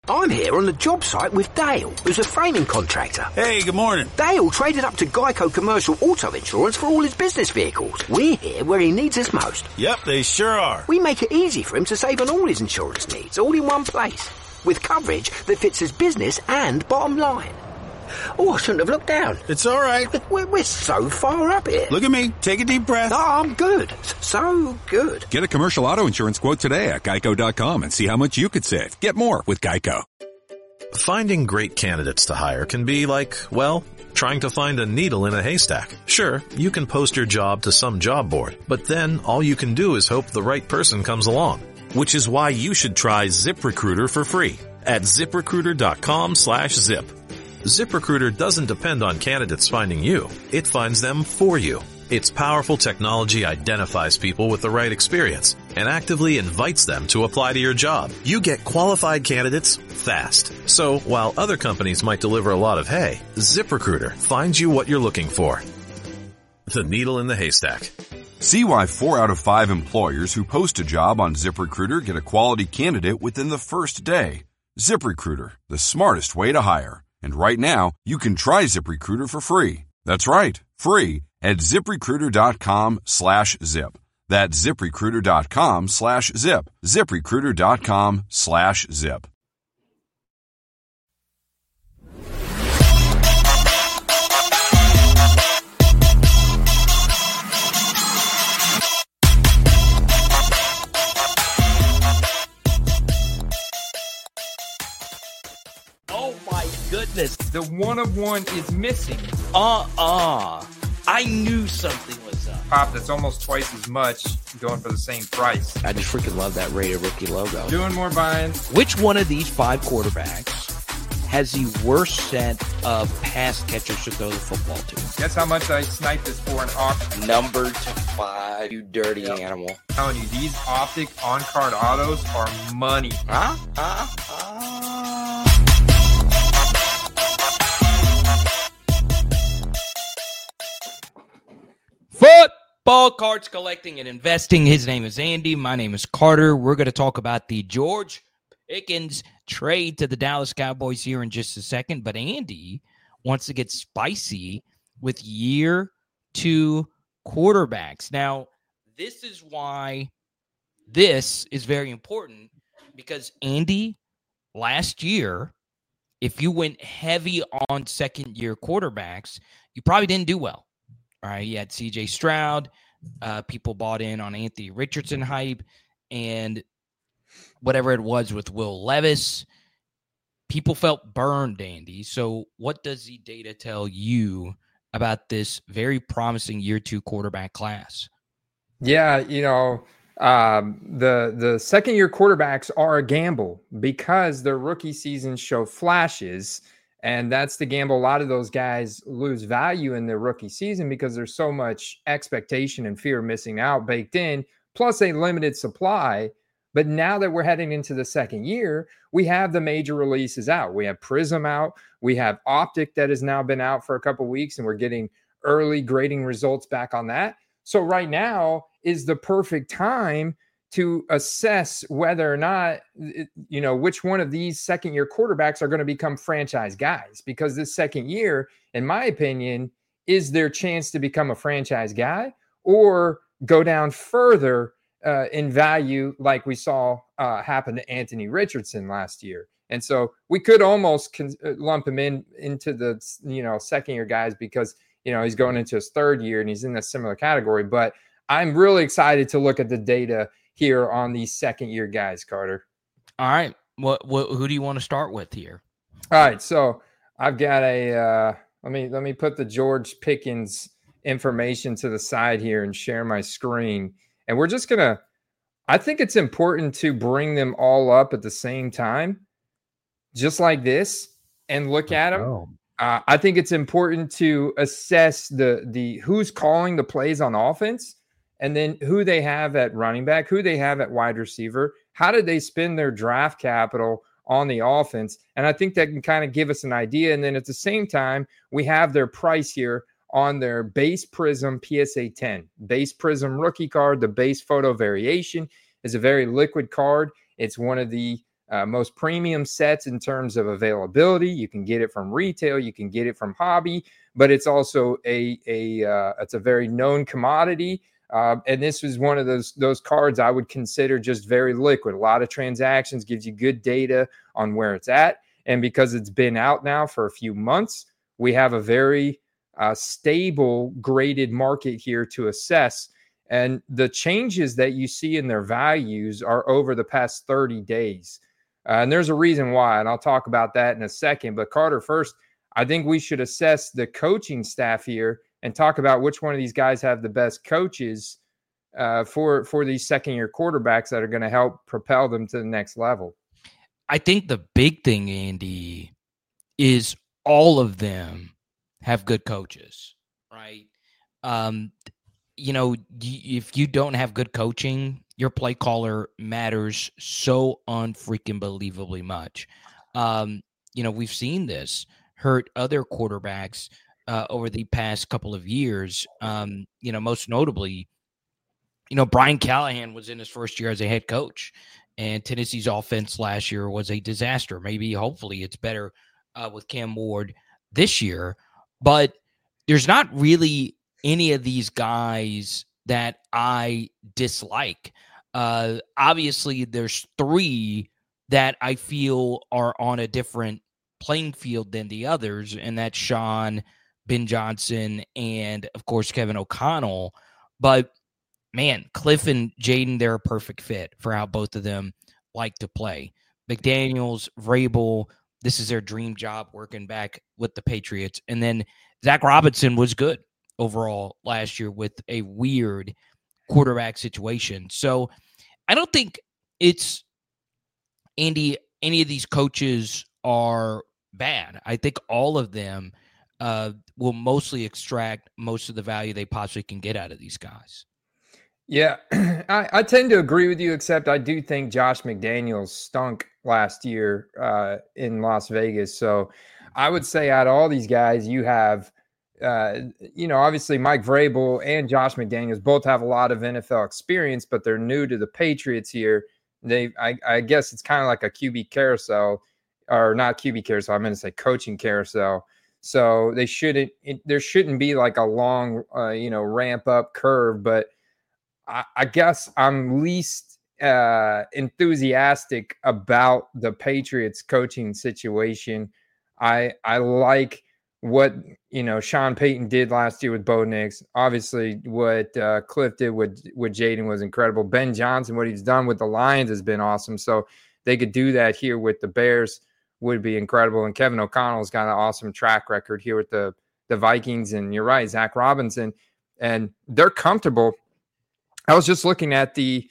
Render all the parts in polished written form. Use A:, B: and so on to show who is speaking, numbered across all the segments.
A: I'm here on the job site with Dale, who's a framing contractor.
B: Hey, good morning.
A: Dale traded up to Geico Commercial Auto Insurance for all his business vehicles. We're here where he needs us most.
B: Yep, they sure are.
A: We make it easy for him to save on all his insurance needs, all in one place, with coverage that fits his business and bottom line. Oh, I shouldn't have looked down.
B: It's all right.
A: We're so far up here.
B: Look at me. Take a deep breath.
A: Oh, I'm good. So good.
C: Get a commercial auto insurance quote today at geico.com and see how much you could save. Get more with Geico.
D: Finding great candidates to hire can be like, well, trying to find a needle in a haystack. Sure, you can post your job to some job board, but then all you can do is hope the right person comes along. Which is why you should try ZipRecruiter for free at ZipRecruiter.com/zip. ZipRecruiter doesn't depend on candidates finding you. It finds them for you. Its powerful technology identifies people with the right experience and actively invites them to apply to your job. You get qualified candidates fast. So while other companies might deliver a lot of hay, ZipRecruiter finds you what you're looking for. The needle in the haystack.
C: See why 4 out of 5 employers who post a job on ZipRecruiter get a quality candidate within the first day. ZipRecruiter, the smartest way to hire. And right now, you can try ZipRecruiter for free. That's right, free at ZipRecruiter.com/zip. That's ZipRecruiter.com/zip. ZipRecruiter.com/zip.
E: Oh my goodness.
F: The one of one is missing.
E: I knew something was up.
F: Pop, that's almost twice as much going for the same price.
E: I just freaking love that rated rookie logo.
F: Doing more buying.
E: Which one of these 5 quarterbacks has the worst set of pass catchers to throw the football to?
F: Guess how much I sniped this for an auction?
E: Number to 5, you dirty animal.
F: I'm telling you, these Optic on-card autos are money.
E: Football cards collecting and investing. His name is Andy. My name is Carter. We're going to talk about the George Pickens trade to the Dallas Cowboys here in just a second. But Andy wants to get spicy with year 2 quarterbacks. Now, this is why this is very important, because Andy, last year, if you went heavy on second-year quarterbacks, you probably didn't do well. All right, you had C.J. Stroud. People bought in on Anthony Richardson hype, and whatever it was with Will Levis. People felt burned, Andy. So what does the data tell you about this very promising year 2 quarterback class?
F: Yeah, the second-year quarterbacks are a gamble because their rookie seasons show flashes. And that's the gamble. A lot of those guys lose value in their rookie season because there's so much expectation and fear of missing out baked in, plus a limited supply. But now that we're heading into the second year, we have the major releases out. We have Prism out. We have Optic that has now been out for a couple of weeks, and we're getting early grading results back on that. So right now is the perfect time to assess whether or not, which one of these second-year quarterbacks are going to become franchise guys. Because this second year, in my opinion, is their chance to become a franchise guy or go down further in value like we saw happen to Anthony Richardson last year. And so we could almost lump him into the, second-year guys because, he's going into his third year and he's in a similar category. But I'm really excited to look at the data here on these second-year guys, Carter.
E: All right. Who do you want to start with here?
F: All right. So I've got let me put the George Pickens information to the side here and share my screen. And we're just going to, I think it's important to bring them all up at the same time, just like this, and look at them. I think it's important to assess the who's calling the plays on offense, and then who they have at running back, who they have at wide receiver. How did they spend their draft capital on the offense? And I think that can kind of give us an idea. And then at the same time, we have their price here on their base Prism PSA 10. Base Prism rookie card, the base photo variation is a very liquid card. It's one of the most premium sets in terms of availability. You can get it from retail, you can get it from hobby, but it's also it's a very known commodity. And this is one of those cards I would consider just very liquid. A lot of transactions, gives you good data on where it's at. And because it's been out now for a few months, we have a very stable graded market here to assess. And the changes that you see in their values are over the past 30 days. And there's a reason why, and I'll talk about that in a second. But Carter, first, I think we should assess the coaching staff here and talk about which one of these guys have the best coaches for these second-year quarterbacks that are going to help propel them to the next level.
E: I think the big thing, Andy, is all of them have good coaches, right? If you don't have good coaching, your play caller matters so unfreaking believably much. We've seen this hurt other quarterbacks over the past couple of years. Most notably, Brian Callahan was in his first year as a head coach, and Tennessee's offense last year was a disaster. Maybe, hopefully, it's better with Cam Ward this year, but there's not really any of these guys that I dislike. Obviously, there's three that I feel are on a different playing field than the others, and that's Sean, Ben Johnson, and, of course, Kevin O'Connell. But, man, Cliff and Jaden, they're a perfect fit for how both of them like to play. McDaniels, Vrabel, this is their dream job working back with the Patriots. And then Zach Robinson was good overall last year with a weird quarterback situation. So I don't think it's, Andy, any of these coaches are bad. I think all of them will mostly extract most of the value they possibly can get out of these guys.
F: Yeah, I tend to agree with you, except I do think Josh McDaniels stunk last year in Las Vegas. So I would say out of all these guys, you have, obviously Mike Vrabel and Josh McDaniels both have a lot of NFL experience, but they're new to the Patriots here. I guess it's kind of like a QB carousel, or not QB carousel. I'm going to say coaching carousel. So there shouldn't be like a long, ramp up curve, but I guess I'm least enthusiastic about the Patriots coaching situation. I like what Sean Payton did last year with Bo Nix. Obviously, what Cliff did with Jaden was incredible. Ben Johnson, what he's done with the Lions has been awesome. So they could do that here with the Bears would be incredible. And Kevin O'Connell's got an awesome track record here with the Vikings. And you're right, Zach Robinson, and they're comfortable. I was just looking at the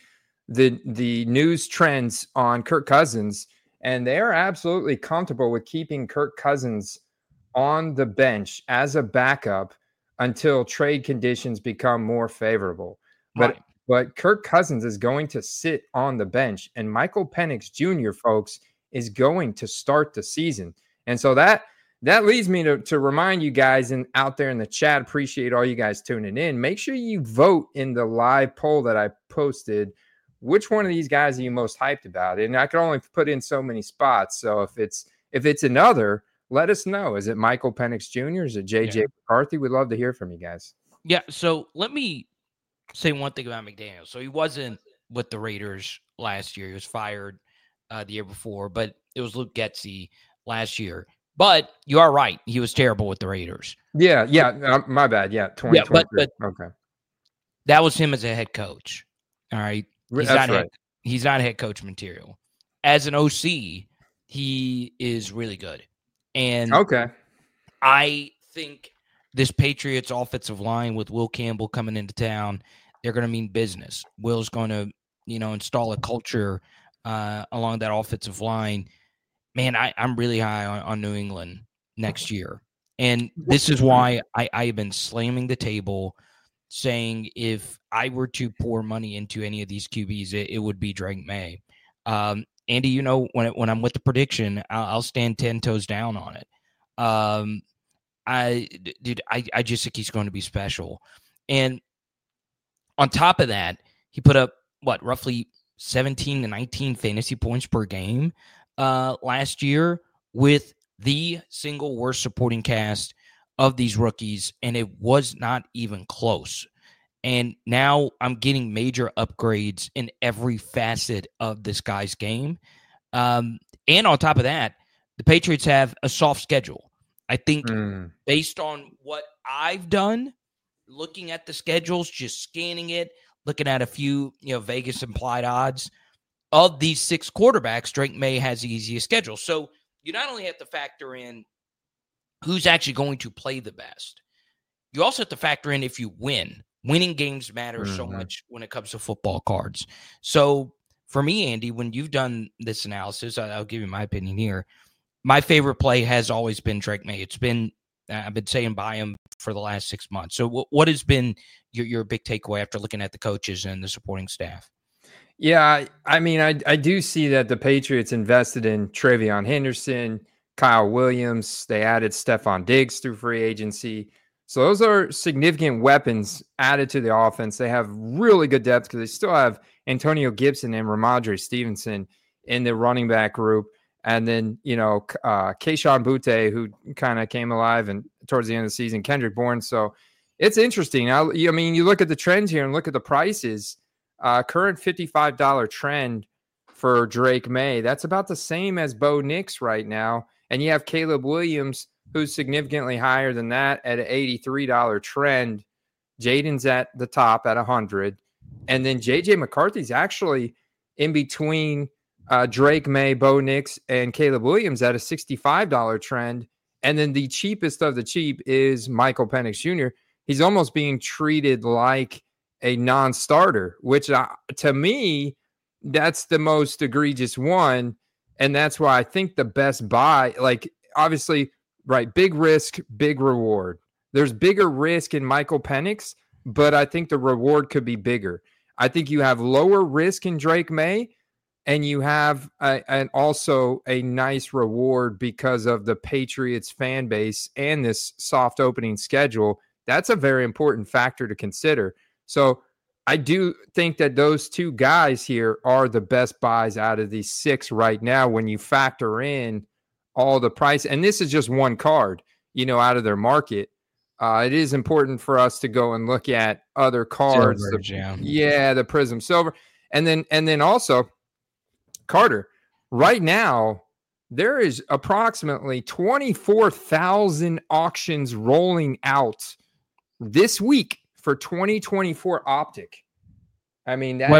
F: news trends on Kirk Cousins, and they are absolutely comfortable with keeping Kirk Cousins on the bench as a backup until trade conditions become more favorable.
E: Right.
F: But Kirk Cousins is going to sit on the bench, and Michael Penix Jr., folks, is going to start the season. And so that leads me to remind you guys out there in the chat, appreciate all you guys tuning in. Make sure you vote in the live poll that I posted. Which one of these guys are you most hyped about? And I can only put in so many spots. So if it's another, let us know. Is it Michael Penix Jr.? Is it JJ McCarthy? We'd love to hear from you guys.
E: Yeah. So let me say one thing about McDaniels. So he wasn't with the Raiders last year. He was fired the year before, but it was Luke Getsy last year. But you are right. He was terrible with the Raiders.
F: Yeah. My bad. Yeah, 2023.
E: But
F: okay.
E: That was him as a head coach. All right. He's not head coach material. As an OC, he is really good. And
F: okay,
E: I think this Patriots offensive line with Will Campbell coming into town, they're going to mean business. Will's going to, install a culture along that offensive line. Man, I'm really high on New England next year. And this is why I have been slamming the table saying if I were to pour money into any of these QBs, it would be Drake May. Andy, when I'm with the prediction, I'll stand 10 toes down on it. I just think he's going to be special. And on top of that, he put up, roughly 17 to 19 fantasy points per game last year with the single worst supporting cast of these rookies, and it was not even close. And now I'm getting major upgrades in every facet of this guy's game. And on top of that, the Patriots have a soft schedule. I think based on what I've done, looking at the schedules, just scanning it, looking at a few, Vegas implied odds, of these 6 quarterbacks, Drake May has the easiest schedule. So you not only have to factor in who's actually going to play the best, you also have to factor in if you win. Winning games matter so much when it comes to football cards. So for me, Andy, when you've done this analysis, I'll give you my opinion here. My favorite play has always been Drake May. It's been, I've been saying buy him for the last 6 months. So what has been your big takeaway after looking at the coaches and the supporting staff?
F: Yeah, I mean, I do see that the Patriots invested in Travion Henderson, Kyle Williams. They added Stephon Diggs through free agency. So those are significant weapons added to the offense. They have really good depth because they still have Antonio Gibson and Ramondre Stevenson in the running back group. And then, Kayshon Boutte, who kind of came alive and towards the end of the season, Kendrick Bourne. So it's interesting. I mean, you look at the trends here and look at the prices. Current $55 trend for Drake May. That's about the same as Bo Nix right now. And you have Caleb Williams, who's significantly higher than that at an $83 trend. Jaden's at the top at $100. And then JJ McCarthy's actually in between Drake May, Bo Nix, and Caleb Williams at a $65 trend. And then the cheapest of the cheap is Michael Penix Jr. He's almost being treated like a non-starter, which to me, that's the most egregious one. And that's why I think the best buy, like obviously, right, big risk, big reward. There's bigger risk in Michael Penix, but I think the reward could be bigger. I think you have lower risk in Drake May, and you have also a nice reward because of the Patriots fan base and this soft opening schedule. That's a very important factor to consider. So I do think that those 2 guys here are the best buys out of these 6 right now when you factor in all the price. And this is just one card, out of their market. It is important for us to go and look at other cards.
E: Silver,
F: the Prism Silver. And then also, Carter, right now, there is approximately 24,000 auctions rolling out this week for 2024 Optic. I mean, that
E: wait.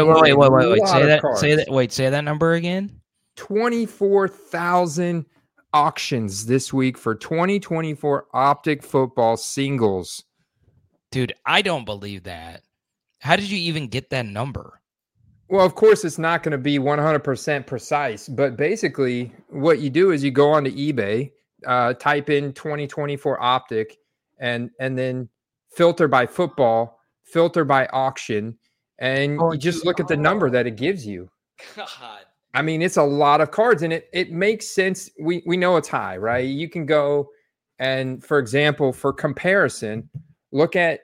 E: Say that number again.
F: 24,000 auctions this week for 2024 Optic football singles.
E: Dude, I don't believe that. How did you even get that number?
F: Well, of course, it's not going to be 100% precise, but basically what you do is you go onto eBay, type in 2024 Optic, and then filter by football, filter by auction, and you just look at the number that it gives you.
E: God.
F: I mean, it's a lot of cards, and it makes sense. We know it's high, right? You can go and, for example, for comparison, look at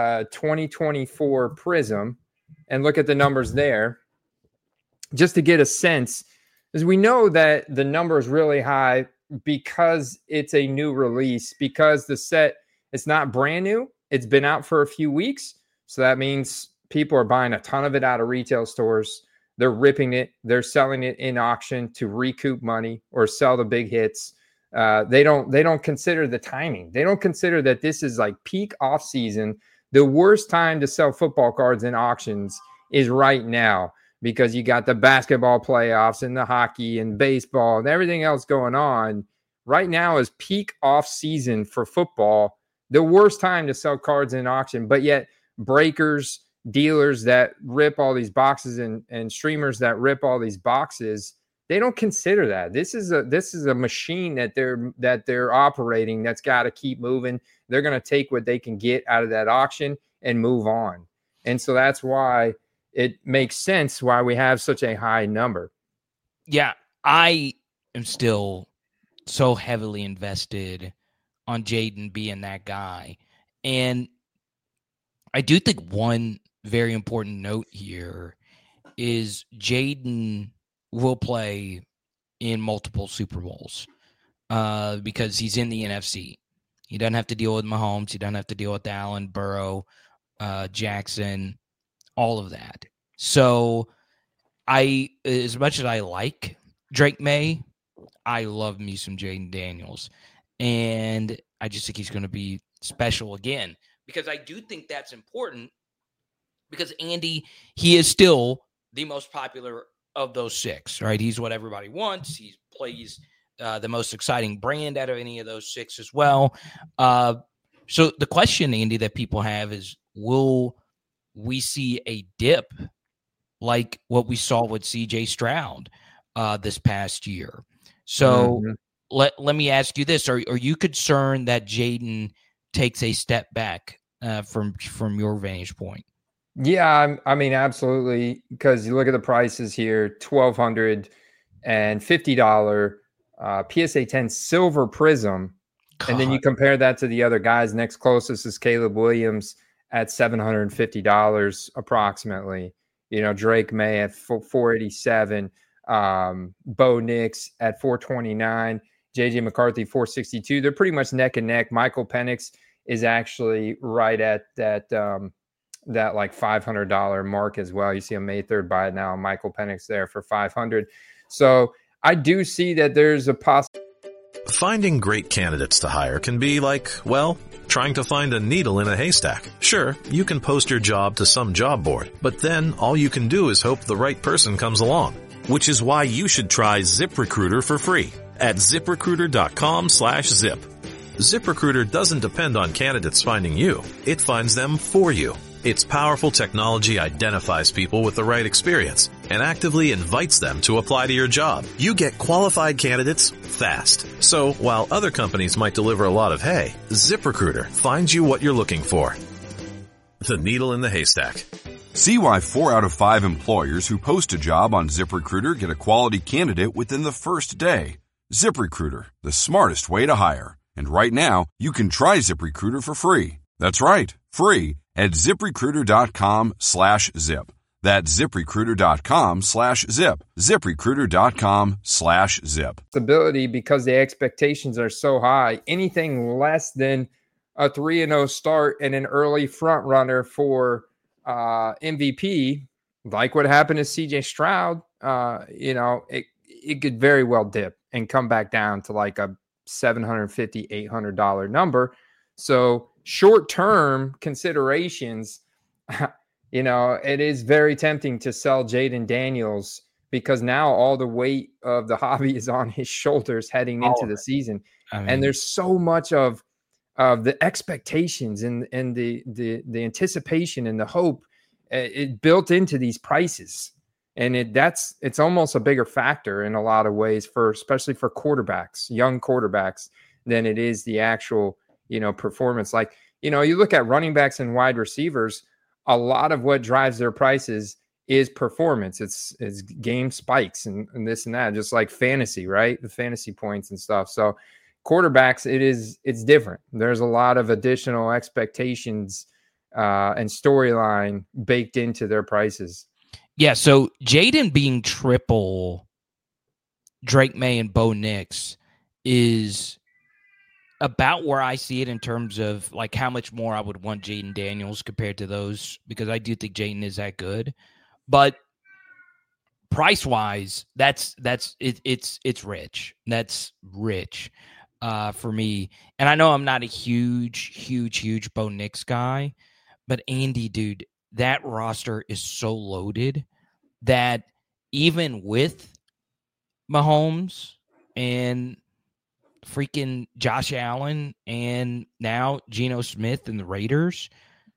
F: 2024 Prism and look at the numbers there just to get a sense. As we know that the number is really high because it's a new release, because the set is not brand new. It's been out for a few weeks. So that means people are buying a ton of it out of retail stores. They're ripping it. They're selling it in auction to recoup money or sell the big hits. They don't consider the timing. They don't consider that this is like peak off season. The worst time to sell football cards in auctions is right now because you got the basketball playoffs and the hockey and baseball and everything else going on. Right now is peak off season for football. The worst time to sell cards in auction, but yet breakers, dealers that rip all these boxes and streamers that rip all these boxes, they don't consider that. This is a machine that they're operating that's got to keep moving. They're going to take what they can get out of that auction and move on. And so that's why it makes sense why we have such a high number.
E: Yeah, I am still so heavily invested on Jaden being that guy. And I do think one very important note here is Jaden will play in multiple Super Bowls because he's in the NFC. He doesn't have to deal with Mahomes. He doesn't have to deal with Allen, Burrow, Jackson, all of that. So as much as I like Drake May, I love me some Jaden Daniels. And I just think he's going to be special again because I do think that's important because Andy, he is still the most popular of those six, right? He's what everybody wants. He plays the most exciting brand out of any of those six as well. So the question, Andy, that people have is, will we see a dip like what we saw with CJ Stroud this past year? So let me ask you this. Are you concerned that Jaden takes a step back from your vantage point?
F: Yeah, I mean, absolutely. Because you look at the prices here, $1,250 PSA 10 Silver Prism. God. And then you compare that to the other guys. Next closest is Caleb Williams at $750 approximately. Drake May at $487, Bo Nix at $429, JJ McCarthy $462. They're pretty much neck and neck. Michael Penix is actually right at that like $500 mark as well. You see a May 3rd buy now. Michael Penix there for $500. So I do see that there's a possibility.
D: Finding great candidates to hire can be like, well, trying to find a needle in a haystack. Sure, you can post your job to some job board, but then all you can do is hope the right person comes along. Which is why you should try ZipRecruiter for free at ZipRecruiter.com/zip. ZipRecruiter doesn't depend on candidates finding you. It finds them for you. Its powerful technology identifies people with the right experience and actively invites them to apply to your job. You get qualified candidates fast. So while other companies might deliver a lot of hay, ZipRecruiter finds you what you're looking for. The needle in the haystack.
C: See why 4 out of 5 employers who post a job on ZipRecruiter get a quality candidate within the first day. ZipRecruiter, the smartest way to hire. And right now, you can try ZipRecruiter for free. That's right, free at ZipRecruiter.com/zip. That's ZipRecruiter.com/zip. ZipRecruiter.com/zip.
F: Ability because the expectations are so high. Anything less than a 3-0 start and an early front runner for MVP, like what happened to CJ Stroud, it could very well dip and come back down to like a $750, $800 number. So short-term considerations, it is very tempting to sell Jaden Daniels because now all the weight of the hobby is on his shoulders heading into the season. And there's so much of the expectations and the anticipation and the hope it built into these prices. And it's almost a bigger factor in a lot of ways especially for quarterbacks, young quarterbacks, than it is the actual, performance. Like, you look at running backs and wide receivers, a lot of what drives their prices is performance. It's game spikes and this and that, just like fantasy, right? The fantasy points and stuff. So quarterbacks, it's different. There's a lot of additional expectations and storyline baked into their prices.
E: Yeah, so Jaden being triple Drake May and Bo Nix is about where I see it in terms of like how much more I would want Jaden Daniels compared to those, because I do think Jaden is that good. But price wise, it's rich. That's rich for me. And I know I'm not a huge Bo Nix guy, but Andy, dude, that roster is so loaded that even with Mahomes and freaking Josh Allen and now Geno Smith and the Raiders,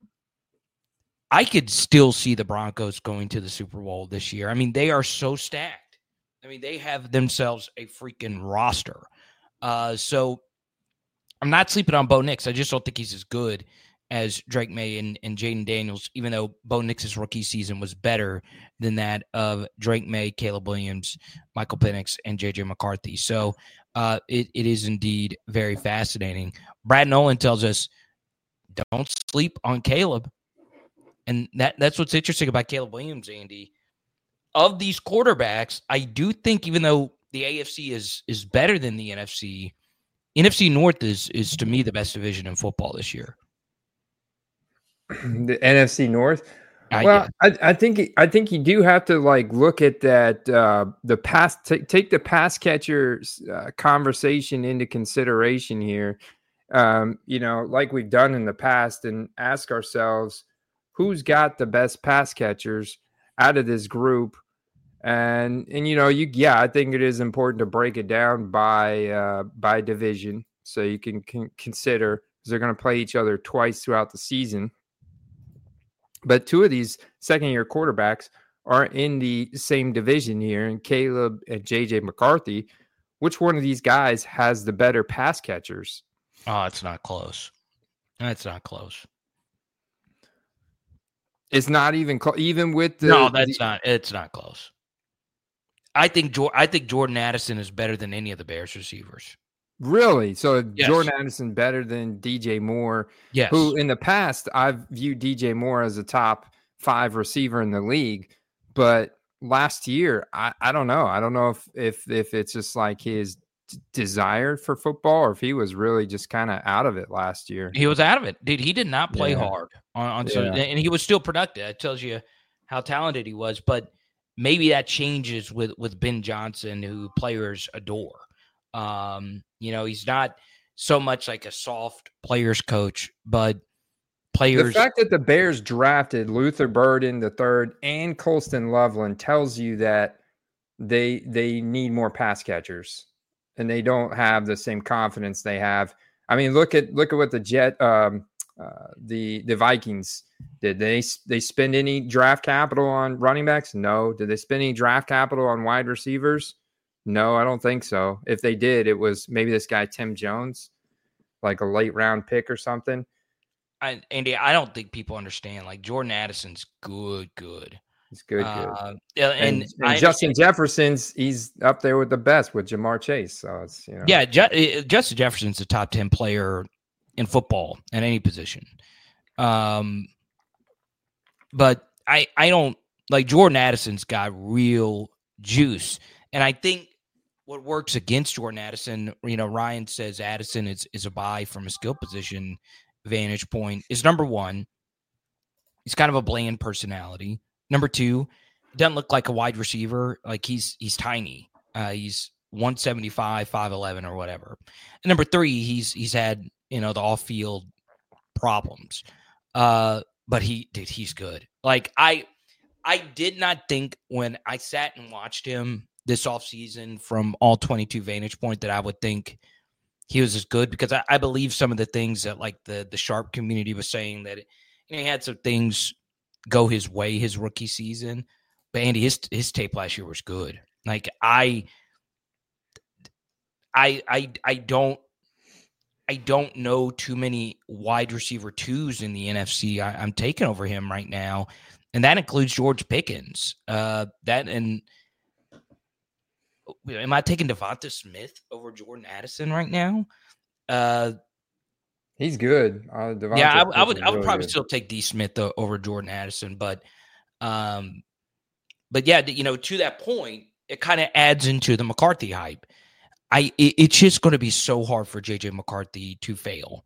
E: I could still see the Broncos going to the Super Bowl this year. I mean, they are so stacked. I mean, they have themselves a freaking roster. So I'm not sleeping on Bo Nix. I just don't think he's as good as Drake May and Jaden Daniels, even though Bo Nix's rookie season was better than that of Drake May, Caleb Williams, Michael Penix, and JJ McCarthy. So it is indeed very fascinating. Brad Nolan tells us, don't sleep on Caleb. And that's what's interesting about Caleb Williams, Andy. of these quarterbacks, I do think even though the AFC is better than the NFC, NFC North is to me the best division in football this year.
F: The NFC North.
E: I
F: think you do have to like look at that the pass take the pass catchers conversation into consideration here. Like we've done in the past, and ask ourselves who's got the best pass catchers out of this group. And I think it is important to break it down by division, so you can consider, because they're going to play each other twice throughout the season. But two of these second-year quarterbacks are in the same division here, and Caleb and J.J. McCarthy. Which one of these guys has the better pass catchers?
E: Oh, it's not close. It's not close.
F: It's not even even with the.
E: No, not. It's not close. I think Jordan Addison is better than any of the Bears receivers.
F: Really? So
E: Yes.
F: Jordan Addison better than DJ Moore,
E: Yes.
F: who in the past I've viewed DJ Moore as a top 5 receiver in the league, but last year I don't know. I don't know if it's just like his desire for football, or if he was really just kind of out of it last year.
E: He was out of it. Dude, he did not play
F: Yeah.
E: hard and he was still productive. It tells you how talented he was, but maybe that changes with Ben Johnson, who players adore. He's not so much like a soft players coach, but players.
F: The fact that the Bears drafted Luther Burden III and Colston Loveland tells you that they need more pass catchers, and they don't have the same confidence they have. I mean, look at what the Vikings did. They spend any draft capital on running backs? No. Did they spend any draft capital on wide receivers? No, I don't think so. If they did, it was maybe this guy Tim Jones, like a late round pick or something.
E: Andy, I don't think people understand. Like, Jordan Addison's good.
F: He's good.
E: And
F: Justin Jefferson's, he's up there with the best with Jamar Chase. So it's
E: yeah, Justin Jefferson's a top 10 player in football at any position. But I don't like Jordan Addison's got real juice, and I think what works against Jordan Addison, Ryan says Addison is a buy from a skill position vantage point, is number one, he's kind of a bland personality. Number two, doesn't look like a wide receiver. Like he's tiny. He's 175, 5'11" or whatever. And number three, he's had, the off-field problems. But he's good. Like I did not think when I sat and watched him this offseason from all 22 vantage point that I would think he was as good, because I believe some of the things that like the Sharp community was saying, that he had some things go his way his rookie season. But Andy, his tape last year was good. Like I don't know too many wide receiver twos in the NFC. I'm taking over him right now, and that includes George Pickens. Am I taking Devonta Smith over Jordan Addison right now?
F: He's good.
E: I would probably still take D. Smith over Jordan Addison, but yeah, to that point, it kind of adds into the McCarthy hype. It's just going to be so hard for JJ McCarthy to fail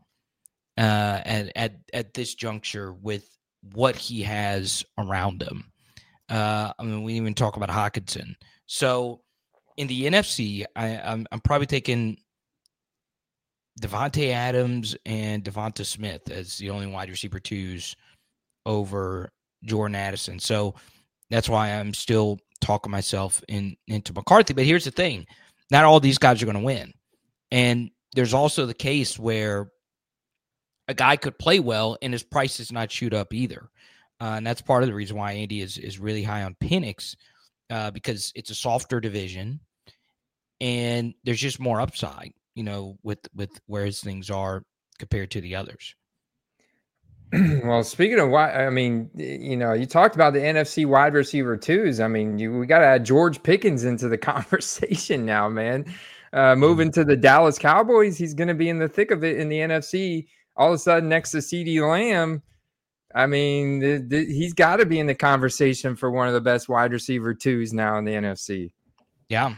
E: at this juncture with what he has around him. We even talk about Hockenson. So in the NFC, I'm probably taking Devontae Adams and Devonta Smith as the only wide receiver twos over Jordan Addison. So that's why I'm still talking myself into McCarthy. But here's the thing. Not all these guys are going to win. And there's also the case where a guy could play well and his price does not shoot up either. And that's part of the reason why Andy is really high on Penix, because it's a softer division and there's just more upside, with where his things are compared to the others.
F: Well, speaking of you talked about the NFC wide receiver twos. We got to add George Pickens into the conversation now, man. Moving to the Dallas Cowboys, he's going to be in the thick of it in the NFC. All of a sudden, next to CeeDee Lamb, I mean, he's got to be in the conversation for one of the best wide receiver twos now in the NFC.
E: Yeah.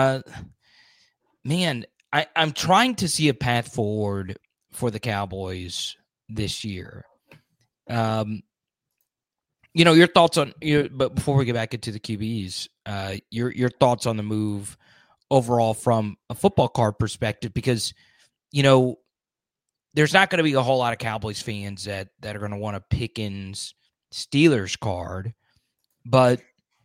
E: Man, I'm trying to see a path forward for the Cowboys this year. Your thoughts on but before we get back into the QBs, your thoughts on the move overall from a football card perspective, because there's not going to be a whole lot of Cowboys fans that are going to want a Pickens Steelers card, but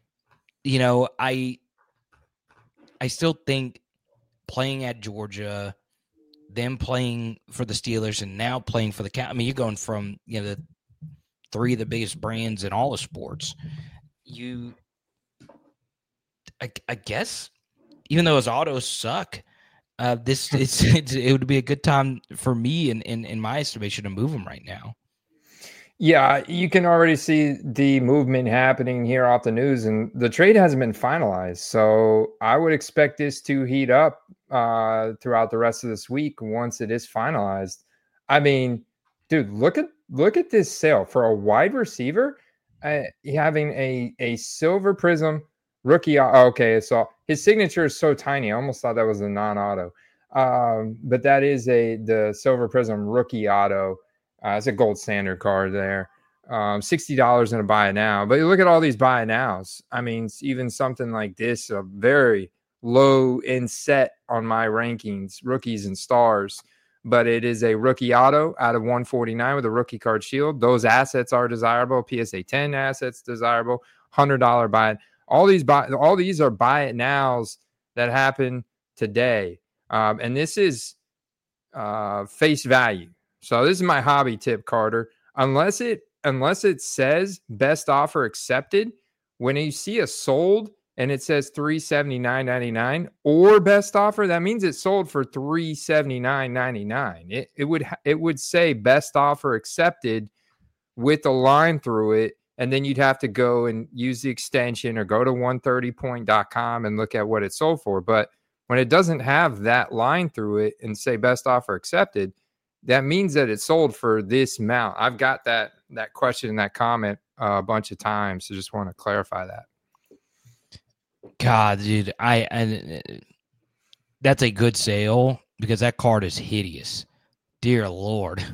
E: I still think playing at Georgia, them playing for the Steelers, and now playing for the Cow. I mean, you're going from the three of the biggest brands in all of sports. I guess, even though his autos suck, it would be a good time for me in my estimation to move him right now.
F: Yeah, you can already see the movement happening here off the news, and the trade hasn't been finalized. So I would expect this to heat up throughout the rest of this week once it is finalized. I mean, dude, look at this sale for a wide receiver, having a silver prism rookie. Okay, so his signature is so tiny. I almost thought that was a non-auto, but that is the silver prism rookie auto. It's a gold standard card there. $60 in a buy it now. But you look at all these buy it nows. I mean, even something like this, a very low end set on my rankings, rookies and stars. But it is a rookie auto out of 149 with a rookie card shield. Those assets are desirable. PSA 10 assets desirable. $100 buy it. All these are buy it nows that happen today. And this is face value. So this is my hobby tip, Carter. Unless it says best offer accepted, when you see a sold and it says $379.99 or best offer, that means it sold for $379.99. It would say best offer accepted with a line through it, and then you'd have to go and use the extension or go to 130point.com and look at what it sold for. But when it doesn't have that line through it and say best offer accepted, that means that it sold for this amount. I've got that question and that comment a bunch of times, so just want to clarify that.
E: God, dude, that's a good sale because that card is hideous. Dear Lord.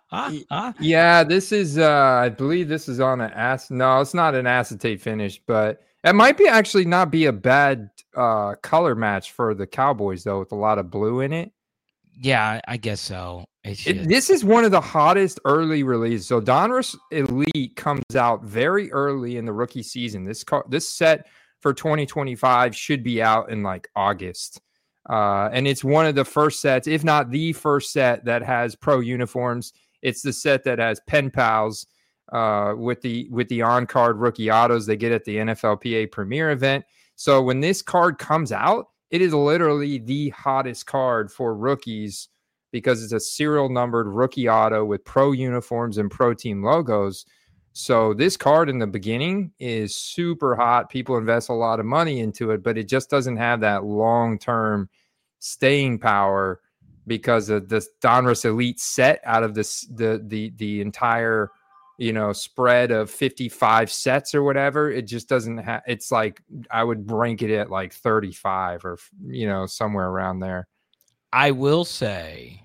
F: Yeah, this is, I believe this is on an no, it's not an acetate finish, but it might be actually not be a bad color match for the Cowboys, though, with a lot of blue in it.
E: Yeah, I guess so.
F: This is one of the hottest early releases. So Donruss Elite comes out very early in the rookie season. This set for 2025 should be out in like August. And it's one of the first sets, if not the first set, that has pro uniforms. It's the set that has pen pals with the on-card rookie autos they get at the NFLPA Premier event. So when this card comes out, it is literally the hottest card for rookies because it's a serial numbered rookie auto with pro uniforms and pro team logos. So this card in the beginning is super hot. People invest a lot of money into it, but it just doesn't have that long-term staying power because of this Donruss Elite set out of the entire, spread of 55 sets or whatever. It just doesn't have, it's like, I would rank it at like 35 or, somewhere around there.
E: I will say,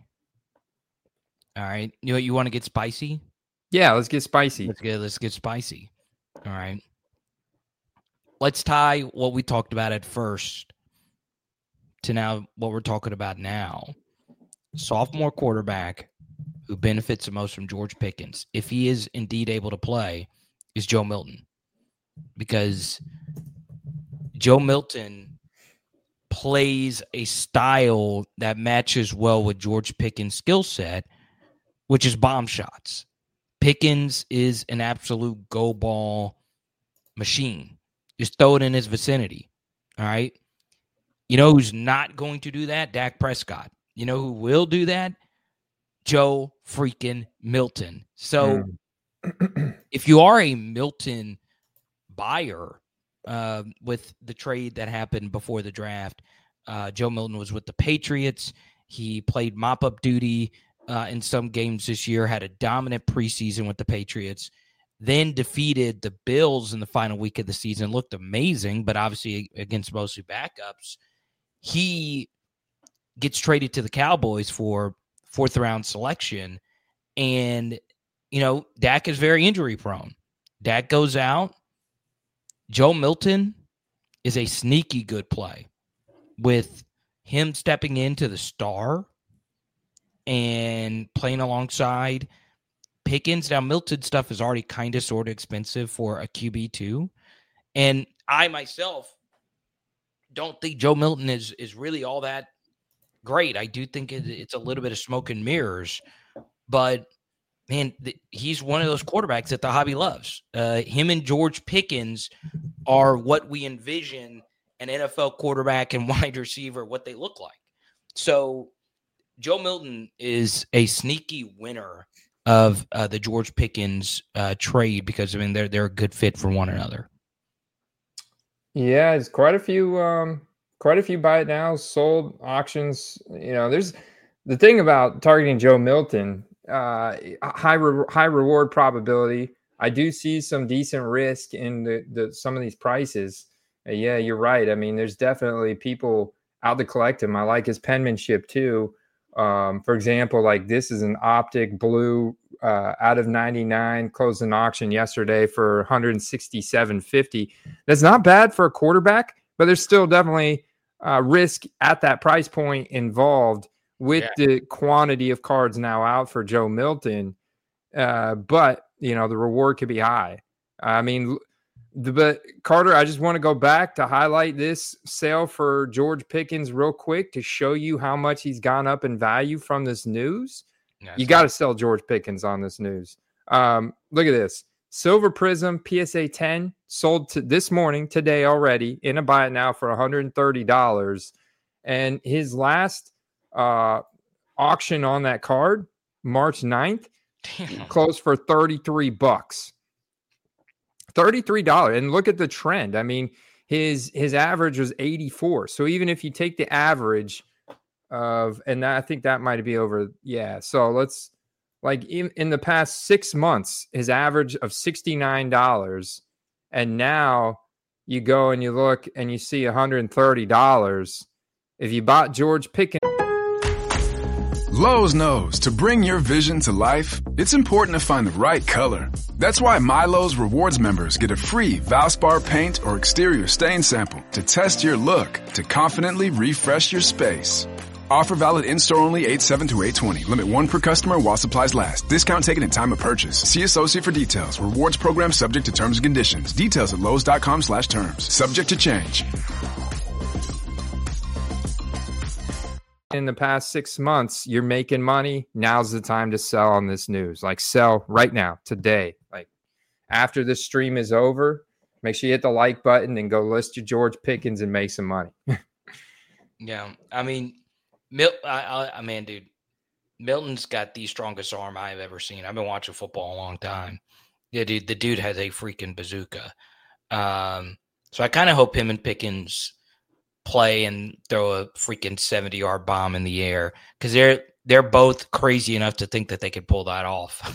E: all right, you want to get spicy?
F: Yeah, let's get spicy.
E: Let's get spicy. All right. Let's tie what we talked about at first to now what we're talking about now. Sophomore quarterback who benefits the most from George Pickens, if he is indeed able to play, is Joe Milton. Because Joe Milton plays a style that matches well with George Pickens' skill set, which is bomb shots. Pickens is an absolute go ball machine. Just throw it in his vicinity. All right. You know who's not going to do that? Dak Prescott. You know who will do that? Joe freaking Milton. So if you are a Milton buyer with the trade that happened before the draft, Joe Milton was with the Patriots. He played mop-up duty in some games this year, had a dominant preseason with the Patriots, then defeated the Bills in the final week of the season, looked amazing, but obviously against mostly backups. He gets traded to the Cowboys for fourth-round selection, and, Dak is very injury-prone. Dak goes out. Joe Milton is a sneaky good play with him stepping into the star and playing alongside Pickens. Now, Milton stuff is already kind of sort of expensive for a QB2. And I myself don't think Joe Milton is really all that great. I do think it's a little bit of smoke and mirrors. But, man, he's one of those quarterbacks that the hobby loves. Him and George Pickens are what we envision an NFL quarterback and wide receiver, what they look like. So Joe Milton is a sneaky winner of the George Pickens trade because, they're a good fit for one another.
F: Yeah, it's quite a few buy it now, sold auctions. There's the thing about targeting Joe Milton, high reward probability. I do see some decent risk in the some of these prices. Yeah, you're right. There's definitely people out to collect him. I like his penmanship too. For example, like this is an optic blue out of 99, closed an auction yesterday for $167.50. That's not bad for a quarterback, but there's still definitely risk at that price point involved with the quantity of cards now out for Joe Milton. But the reward could be high. But Carter, I just want to go back to highlight this sale for George Pickens real quick to show you how much he's gone up in value from this news. You got to sell George Pickens on this news. Look at this. Silver Prism PSA 10 sold this morning, today already, in a buy it now for $130. And his last auction on that card, March 9th, closed for $33. $33. And look at the trend. His average was 84. So even if you take the average and I think that might be over. Yeah. So let's in the past 6 months, his average of $69. And now you go and you look and you see $130. If you bought George Pickens.
G: Lowe's knows to bring your vision to life, it's important to find the right color. That's why MyLowe's Rewards members get a free Valspar paint or exterior stain sample to test your look to confidently refresh your space. Offer valid in-store only 8/7 to 8/20. Limit 1 per customer while supplies last. Discount taken at time of purchase. See associate for details. Rewards program subject to terms and conditions. Details at Lowe's.com/terms. Subject to change.
F: In the past 6 months, you're making money. Now's the time to sell on this news. Sell right now, today. After this stream is over, make sure you hit the like button and go list your George Pickens and make some money.
E: Yeah, dude, Milton's got the strongest arm I've ever seen. I've been watching football a long time. Yeah, dude, the dude has a freaking bazooka. So I kind of hope him and Pickens play and throw a freaking 70-yard bomb in the air because they're both crazy enough to think that they could pull that off.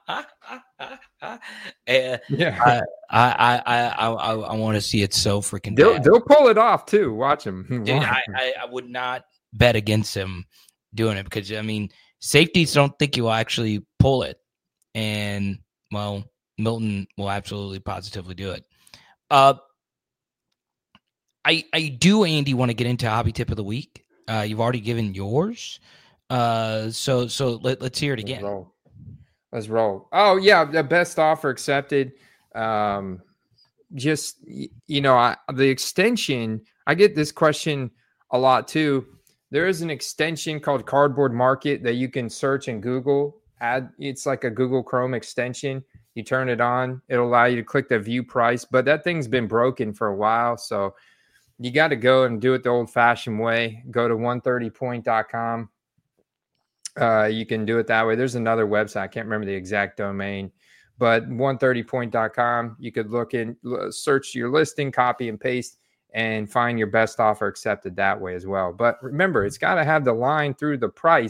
F: Yeah,
E: I want to see it so freaking.
F: They'll pull it off too. Watch them.
E: Dude, I would not bet against him doing it because safeties don't think he will actually pull it, and Milton will absolutely positively do it. I do, Andy, want to get into hobby tip of the week. You've already given yours. So let's hear it again.
F: Let's roll. Oh yeah. The best offer accepted. The extension, I get this question a lot too. There is an extension called Cardboard Market that you can search in Google. It's like a Google Chrome extension. You turn it on, it'll allow you to click the view price, but that thing's been broken for a while. So you got to go and do it the old fashioned way. Go to 130point.com. You can do it that way. There's another website. I can't remember the exact domain, but 130point.com. You could search your listing, copy and paste, and find your best offer accepted that way as well. But remember, it's got to have the line through the price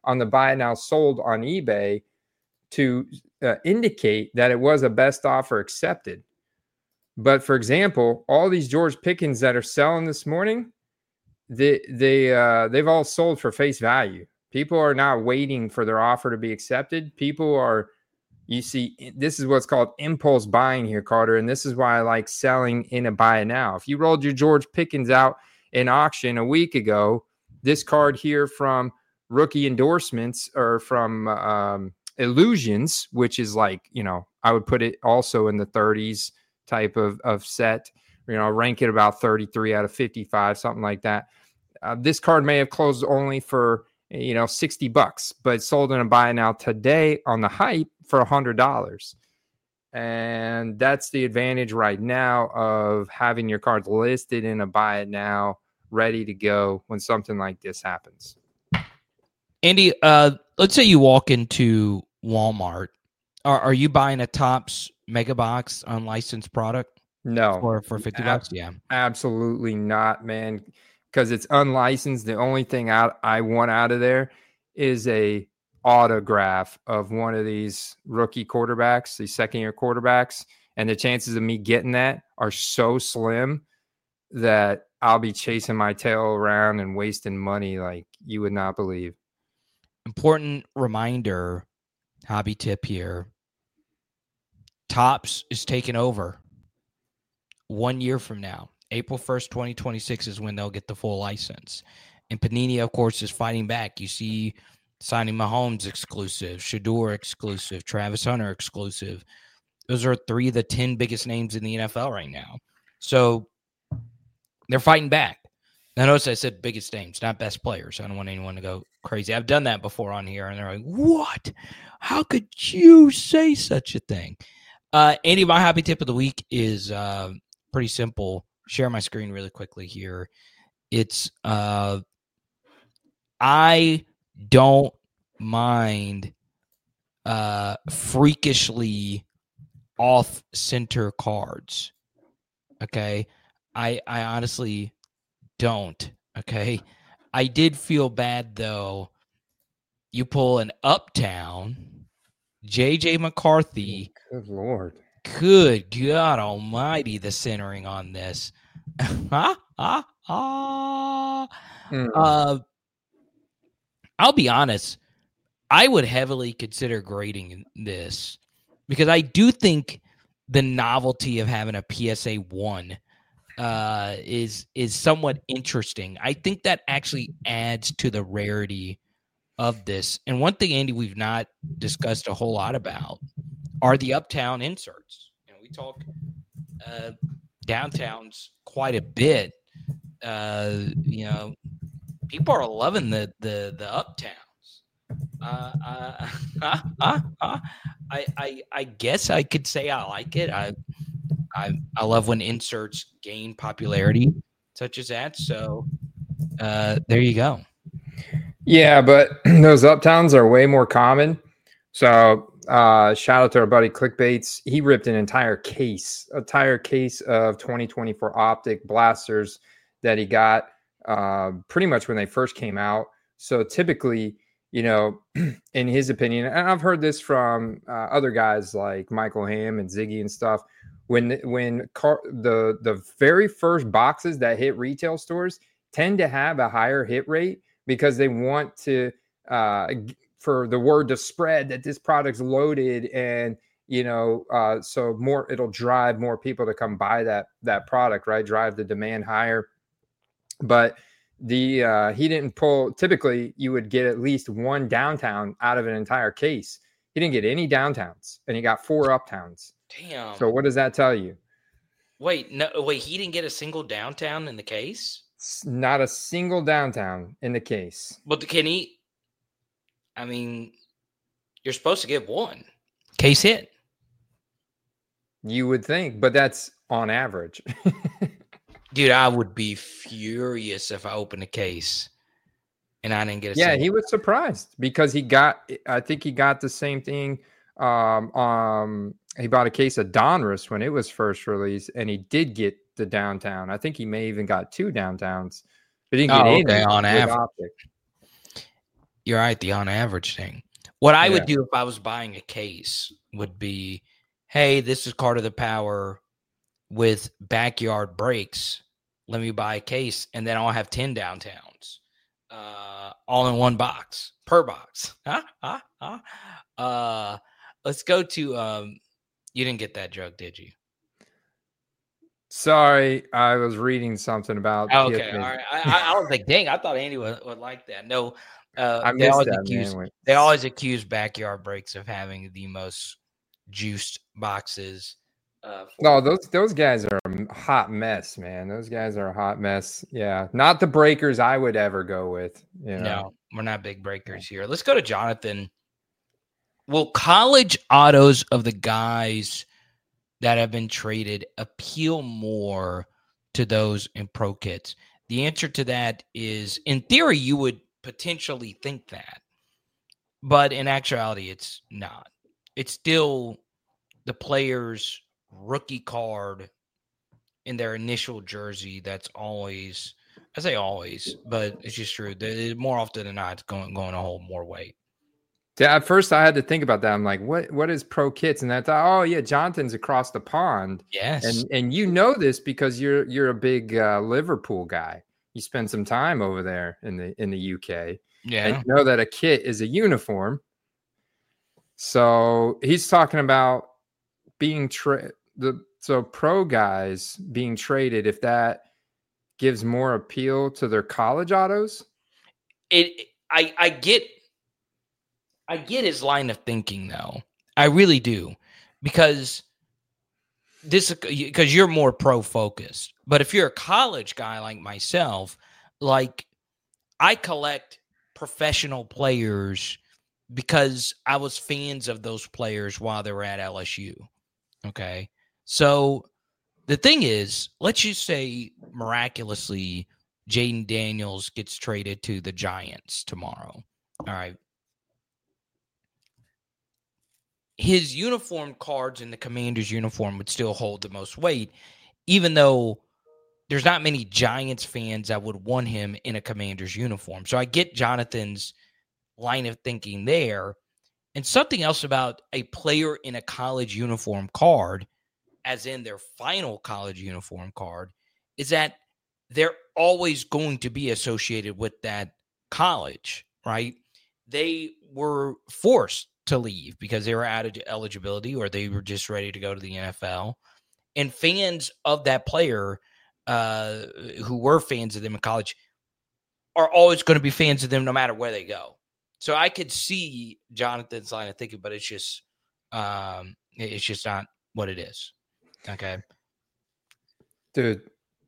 F: on the buy now sold on eBay to indicate that it was a best offer accepted. But for example, all these George Pickens that are selling this morning, they've all sold for face value. People are not waiting for their offer to be accepted. People are, you see, this is what's called impulse buying here, Carter. And this is why I like selling in a buy now. If you rolled your George Pickens out in auction a week ago, this card here from Rookie Endorsements or from Illusions, which is like, I would put it also in the 30s type of set, rank it about 33 out of 55, something like that. This card may have closed only for, $60, but sold in a buy now today on the hype for $100. And that's the advantage right now of having your cards listed in a buy it now, ready to go when something like this happens.
E: Andy, let's say you walk into Walmart. Are you buying a Topps Mega Box unlicensed product?
F: No.
E: For $50? Yeah.
F: Absolutely not, man. Because it's unlicensed. The only thing I want out of there is a autograph of one of these rookie quarterbacks, these second-year quarterbacks. And the chances of me getting that are so slim that I'll be chasing my tail around and wasting money like you would not believe.
E: Important reminder, hobby tip here. Topps is taking over 1 year from now. April 1st, 2026 is when they'll get the full license. And Panini, of course, is fighting back. You see signing Mahomes exclusive, Shador exclusive, Travis Hunter exclusive. Those are 3 of the 10 biggest names in the NFL right now. So they're fighting back. Now, notice I said biggest names, not best players. I don't want anyone to go crazy. I've done that before on here, and they're like, what? How could you say such a thing? Andy, my happy tip of the week is pretty simple. Share my screen really quickly here. It's I don't mind freakishly off-center cards. Okay? I honestly don't. Okay? I did feel bad, though. You pull an Uptown, J.J. McCarthy.
F: Good Lord.
E: Good God almighty, the centering on this. I'll be honest. I would heavily consider grading this because I do think the novelty of having a PSA 1 is somewhat interesting. I think that actually adds to the rarity of this. And one thing, Andy, we've not discussed a whole lot about are the Uptown inserts. We talk downtowns quite a bit. People are loving the Uptowns. I guess I could say I like it. I love when inserts gain popularity such as that. So there you go.
F: Yeah, but those Uptowns are way more common. So shout out to our buddy Clickbaits. He ripped an entire case of 2024 Optic blasters that he got pretty much when they first came out. So typically, in his opinion, and I've heard this from other guys like Michael Hamm and Ziggy and stuff, when the very first boxes that hit retail stores tend to have a higher hit rate because they want to for the word to spread that this product's loaded, and so more, it'll drive more people to come buy that product, right? Drive the demand higher. But he didn't pull. Typically, you would get at least one downtown out of an entire case. He didn't get any downtowns, and he got 4 Uptowns.
E: Damn.
F: So what does that tell you?
E: Wait, he didn't get a single downtown in the case?
F: Not a single downtown in the case.
E: But can he? I mean, you're supposed to get one case hit.
F: You would think, but that's on average.
E: Dude, I would be furious if I opened a case and I didn't get a
F: Yeah,
E: single.
F: he was surprised because I think he got the same thing. He bought a case of Donruss when it was first released, and he did get the downtown. I think he may even got 2 downtowns, but he didn't get any
E: on average.
F: Optic.
E: You're right. The on average thing. What I
F: Yeah.
E: would do if I was buying a case would be, hey, this is Card of the Power with backyard breaks. Let me buy a case, and then I'll have 10 downtowns, all in one box, per box. Let's go to you didn't get that joke, did you?
F: Sorry, I was reading something about.
E: Okay,
F: PSA.
E: all right. I was like, dang, I thought Andy would like that. No,
F: I
E: they
F: missed
E: always
F: that,
E: accuse
F: man.
E: they always accuse backyard breaks of having the most juiced boxes.
F: No, those guys are a hot mess, man. Those guys are a hot mess. Yeah, not the breakers I would ever go with. You know?
E: No, we're not big breakers here. Let's go to Jonathan. Will college autos of the guys that have been traded appeal more to those in pro kits? The answer to that is, in theory, you would potentially think that. But in actuality, it's not. It's still the player's rookie card in their initial jersey that's always, I say always, but it's just true. More often than not, it's going to hold more weight.
F: Yeah, at first I had to think about that. I'm like, what is pro kits? And I thought, oh yeah, Jonathan's across the pond.
E: Yes.
F: And you know this because you're a big Liverpool guy. You spend some time over there in the UK.
E: Yeah.
F: And you know that a kit is a uniform. So he's talking about being so pro guys being traded, if that gives more appeal to their college autos.
E: I get his line of thinking though. I really do, because you're more pro focused. But if you're a college guy like myself, like I collect professional players because I was fans of those players while they were at LSU. Okay. So the thing is, let's just say miraculously Jaden Daniels gets traded to the Giants tomorrow. All right. His uniform cards in the Commander's uniform would still hold the most weight, even though there's not many Giants fans that would want him in a Commander's uniform. So I get Jonathan's line of thinking there. And something else about a player in a college uniform card, as in their final college uniform card, is that they're always going to be associated with that college, right? They were forced to leave because they were out of eligibility or they were just ready to go to the NFL. And fans of that player who were fans of them in college are always going to be fans of them no matter where they go. So I could see Jonathan's line of thinking, but it's just not what it is. Okay.
F: Dude.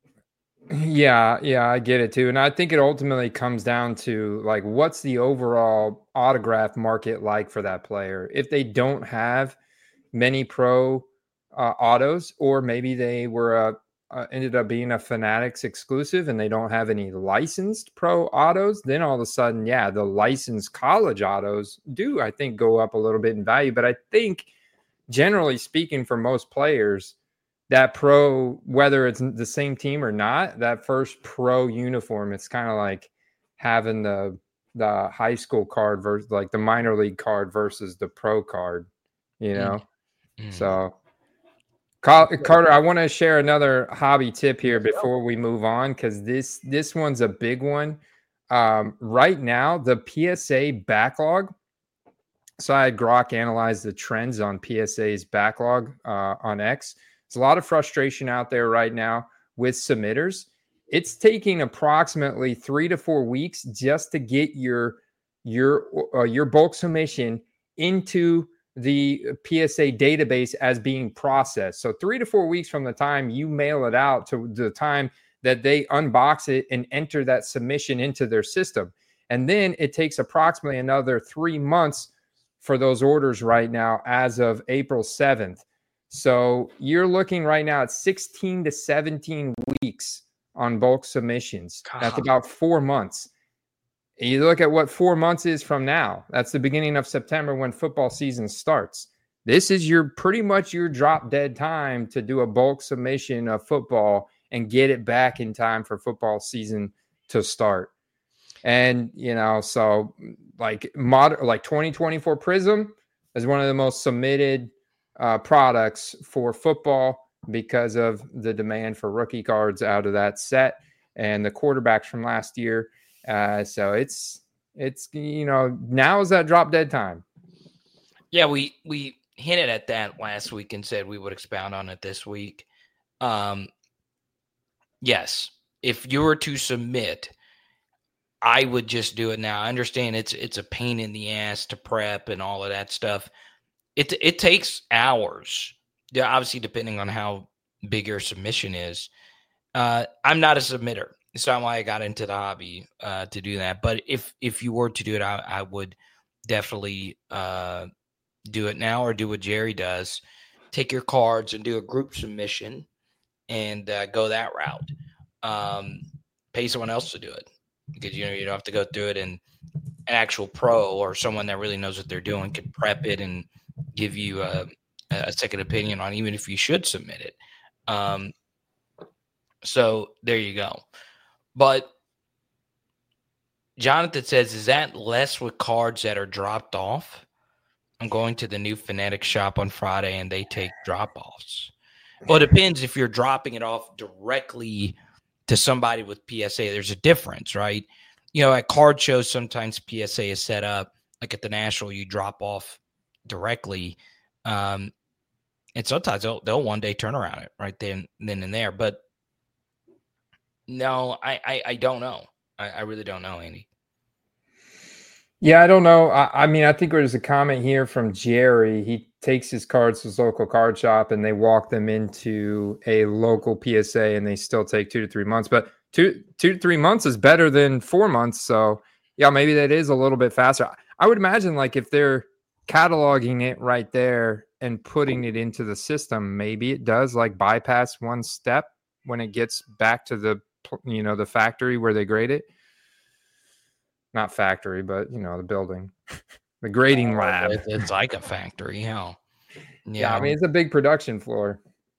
F: Yeah, I get it too. And I think it ultimately comes down to like, what's the overall autograph market like for that player? If they don't have many pro autos, or maybe they were ended up being a Fanatics exclusive and they don't have any licensed pro autos, then all of a sudden, yeah, the licensed college autos do, I think, go up a little bit in value. But I think generally speaking, for most players, that pro, whether it's the same team or not, that first pro uniform, it's kind of like having the high school card versus like the minor league card versus the pro card, you know? So Carter, I want to share another hobby tip here before we move on, because this one's a big one. Right now, the PSA backlog. So I had Grok analyze the trends on PSA's backlog on X. There's a lot of frustration out there right now with submitters. It's taking approximately 3 to 4 weeks just to get your bulk submission into the PSA database as being processed. So 3 to 4 weeks from the time you mail it out to the time that they unbox it and enter that submission into their system. And then it takes approximately another 3 months for those orders right now as of April 7th. So you're looking right now at 16 to 17 weeks on bulk submissions. God. That's about 4 months. And you look at what 4 months is from now. That's the beginning of September when football season starts. This is pretty much your drop dead time to do a bulk submission of football and get it back in time for football season to start. And, so like 2024 Prism is one of the most submitted products for football because of the demand for rookie cards out of that set and the quarterbacks from last year. So it's now is that drop dead time.
E: Yeah, we hinted at that last week and said we would expound on it this week. Yes, if you were to submit, I would just do it now. I understand it's a pain in the ass to prep and all of that stuff. It takes hours. Yeah, obviously depending on how big your submission is. I'm not a submitter. It's not why I got into the hobby to do that. But if you were to do it, I would definitely do it now, or do what Jerry does. Take your cards and do a group submission and go that route. Pay someone else to do it, because you don't have to go through it, and an actual pro or someone that really knows what they're doing could prep it and give you a second opinion on even if you should submit it. So there you go. But Jonathan says, is that less with cards that are dropped off? I'm going to the new Phonetic shop on Friday and they take drop-offs. Well, it depends if you're dropping it off directly to somebody with PSA. There's a difference, right? At card shows, sometimes PSA is set up. Like at the National, you drop off directly. And sometimes they'll one day turn around it right then and there. But no, I don't know. I really don't know, Andy.
F: Yeah, I don't know. I mean, I think there's a comment here from Jerry. He takes his cards to his local card shop and they walk them into a local PSA and they still take 2 to 3 months. But 2 to 3 months is better than 4 months. So, yeah, maybe that is a little bit faster. I would imagine like if they're cataloging it right there and putting it into the system, maybe it does like bypass one step when it gets back to the factory where they grade it. Not factory, but the building, the grading lab.
E: It's like a factory, hell.
F: Yeah, I mean it's a big production floor.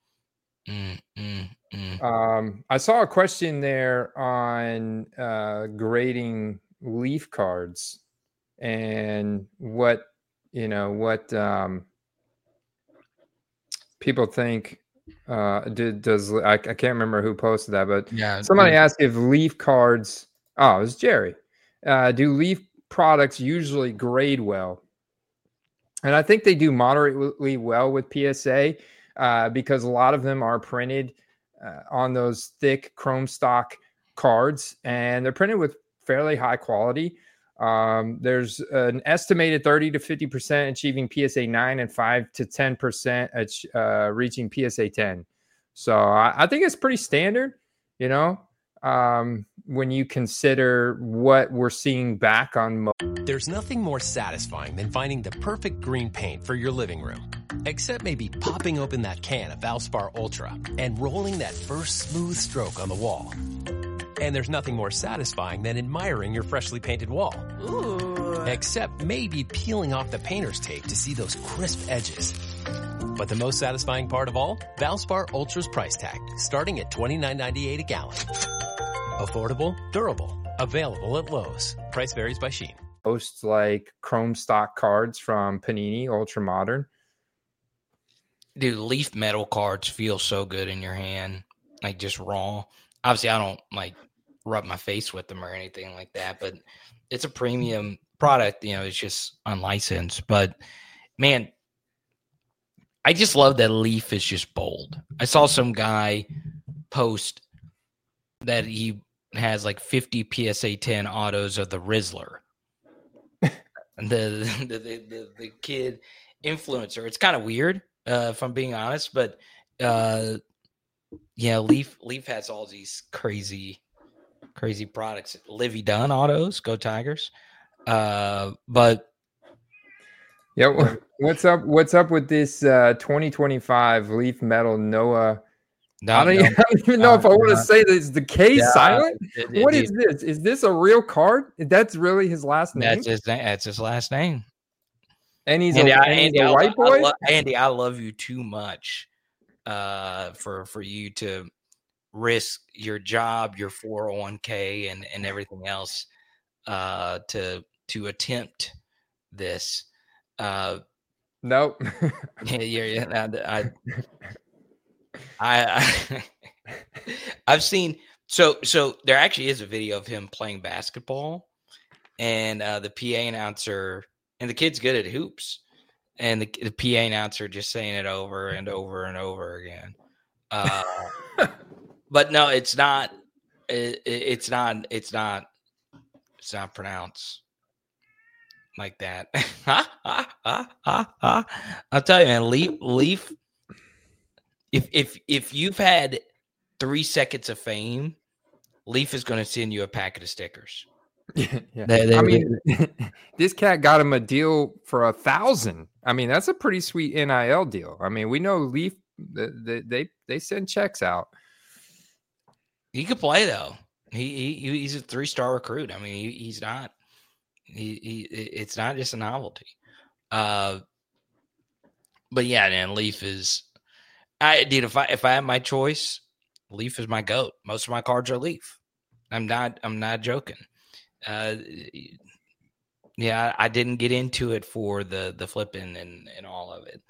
F: I saw a question there on grading Leaf cards and what people think. I can't remember who posted that, but somebody asked if Leaf cards. Oh, it was Jerry. Do Leaf products usually grade well? And I think they do moderately well with PSA because a lot of them are printed on those thick chrome stock cards, and they're printed with fairly high quality. There's an estimated 30 to 50% achieving PSA 9 and 5 to 10% reaching PSA 10. So I think it's pretty standard, when you consider what we're seeing back on.
H: There's nothing more satisfying than finding the perfect green paint for your living room. Except maybe popping open that can of Valspar Ultra and rolling that first smooth stroke on the wall. And there's nothing more satisfying than admiring your freshly painted wall. Ooh. Except maybe peeling off the painter's tape to see those crisp edges. But the most satisfying part of all? Valspar Ultra's price tag, starting at $29.98 a gallon. Affordable, durable, available at Lowe's. Price varies by sheen.
F: Most like chrome stock cards from Panini Ultra Modern.
E: Dude, Leaf metal cards feel so good in your hand, like just raw. Obviously, I don't like rub my face with them or anything like that, but it's a premium product. It's just unlicensed. But man, I just love that Leaf is just bold. I saw some guy post that he has like 50 PSA 10 autos of the Rizzler. And the kid influencer. It's kind of weird, if I'm being honest, but Leaf has all these crazy products. Livy Dunn autos, go Tigers. But
F: yeah, what's up with this 2025 Leaf Metal Noah? I don't even know if I want to say this. The K silent. What is this? Is this a real card? That's really his last name.
E: That's his last name.
F: And he's a white boy.
E: Andy, I love you too much for you to risk your job, your 401k, and everything else to to attempt this.
F: Nope.
E: Yeah. I've seen so there actually is a video of him playing basketball, and the PA announcer, and the kid's good at hoops, and the PA announcer just saying it over and over and over again. But no, it's not. It's not pronounced like that. I'll tell you, man. Leaf. If you've had 3 seconds of fame, Leaf is going to send you a packet of stickers.
F: Yeah. I mean, this cat got him a deal for 1,000. I mean, that's a pretty sweet NIL deal. I mean, we know Leaf. They send checks out.
E: He could play though. He's a 3-star recruit. I mean, he's not. It's not just a novelty. But yeah, man, Leaf is. If I had my choice, Leaf is my GOAT. Most of my cards are Leaf. I'm not joking. Yeah, I didn't get into it for the flipping and all of it.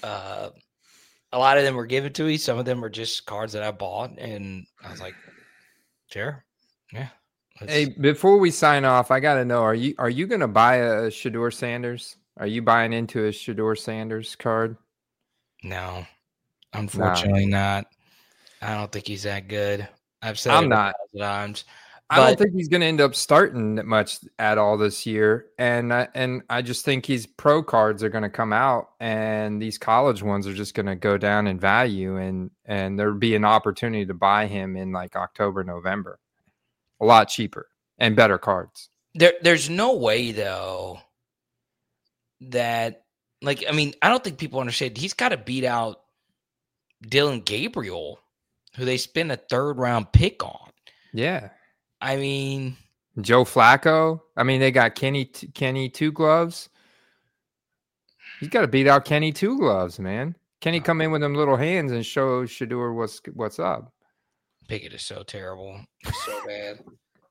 E: A lot of them were given to me. Some of them were just cards that I bought, and I was like, sure, yeah.
F: Hey, before we sign off, I gotta know: are you gonna buy a Shedeur Sanders? Are you buying into a Shedeur Sanders card?
E: No, unfortunately not. I don't think he's that good. I've said
F: I'm not.
E: Times.
F: I don't think he's going to end up starting much at all this year, and I just think his pro cards are going to come out, and these college ones are just going to go down in value, and there'll be an opportunity to buy him in like October, November, a lot cheaper and better cards.
E: There's no way though that, like, I mean, I don't think people understand. He's got to beat out Dylan Gabriel, who they spent a 3rd-round pick on.
F: Yeah.
E: I mean,
F: Joe Flacco. I mean, they got Kenny Two Gloves. He's got to beat out Kenny Two Gloves, man. Kenny come in with them little hands and show Shedeur what's up.
E: Pickett is so terrible, so bad.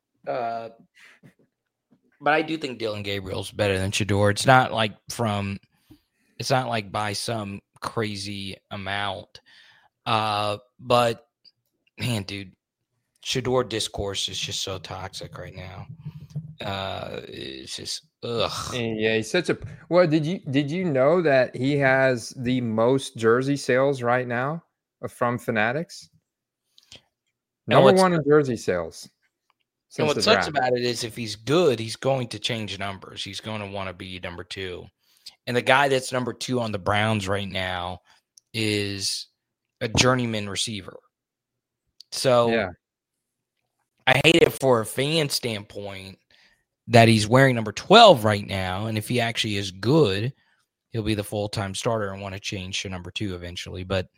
E: But I do think Dylan Gabriel's better than Shedeur. It's not like by some crazy amount. But man, dude. Shedeur discourse is just so toxic right now. It's just ugh.
F: Yeah, he's such a. Well, did you know that he has the most jersey sales right now from Fanatics? Number one in jersey sales.
E: And what sucks about it is, if he's good, he's going to change numbers. He's going to want to be number 2, and the guy that's number 2 on the Browns right now is a journeyman receiver. So yeah. I hate it for a fan standpoint that he's wearing number 12 right now. And if he actually is good, he'll be the full-time starter and want to change to number 2 eventually. But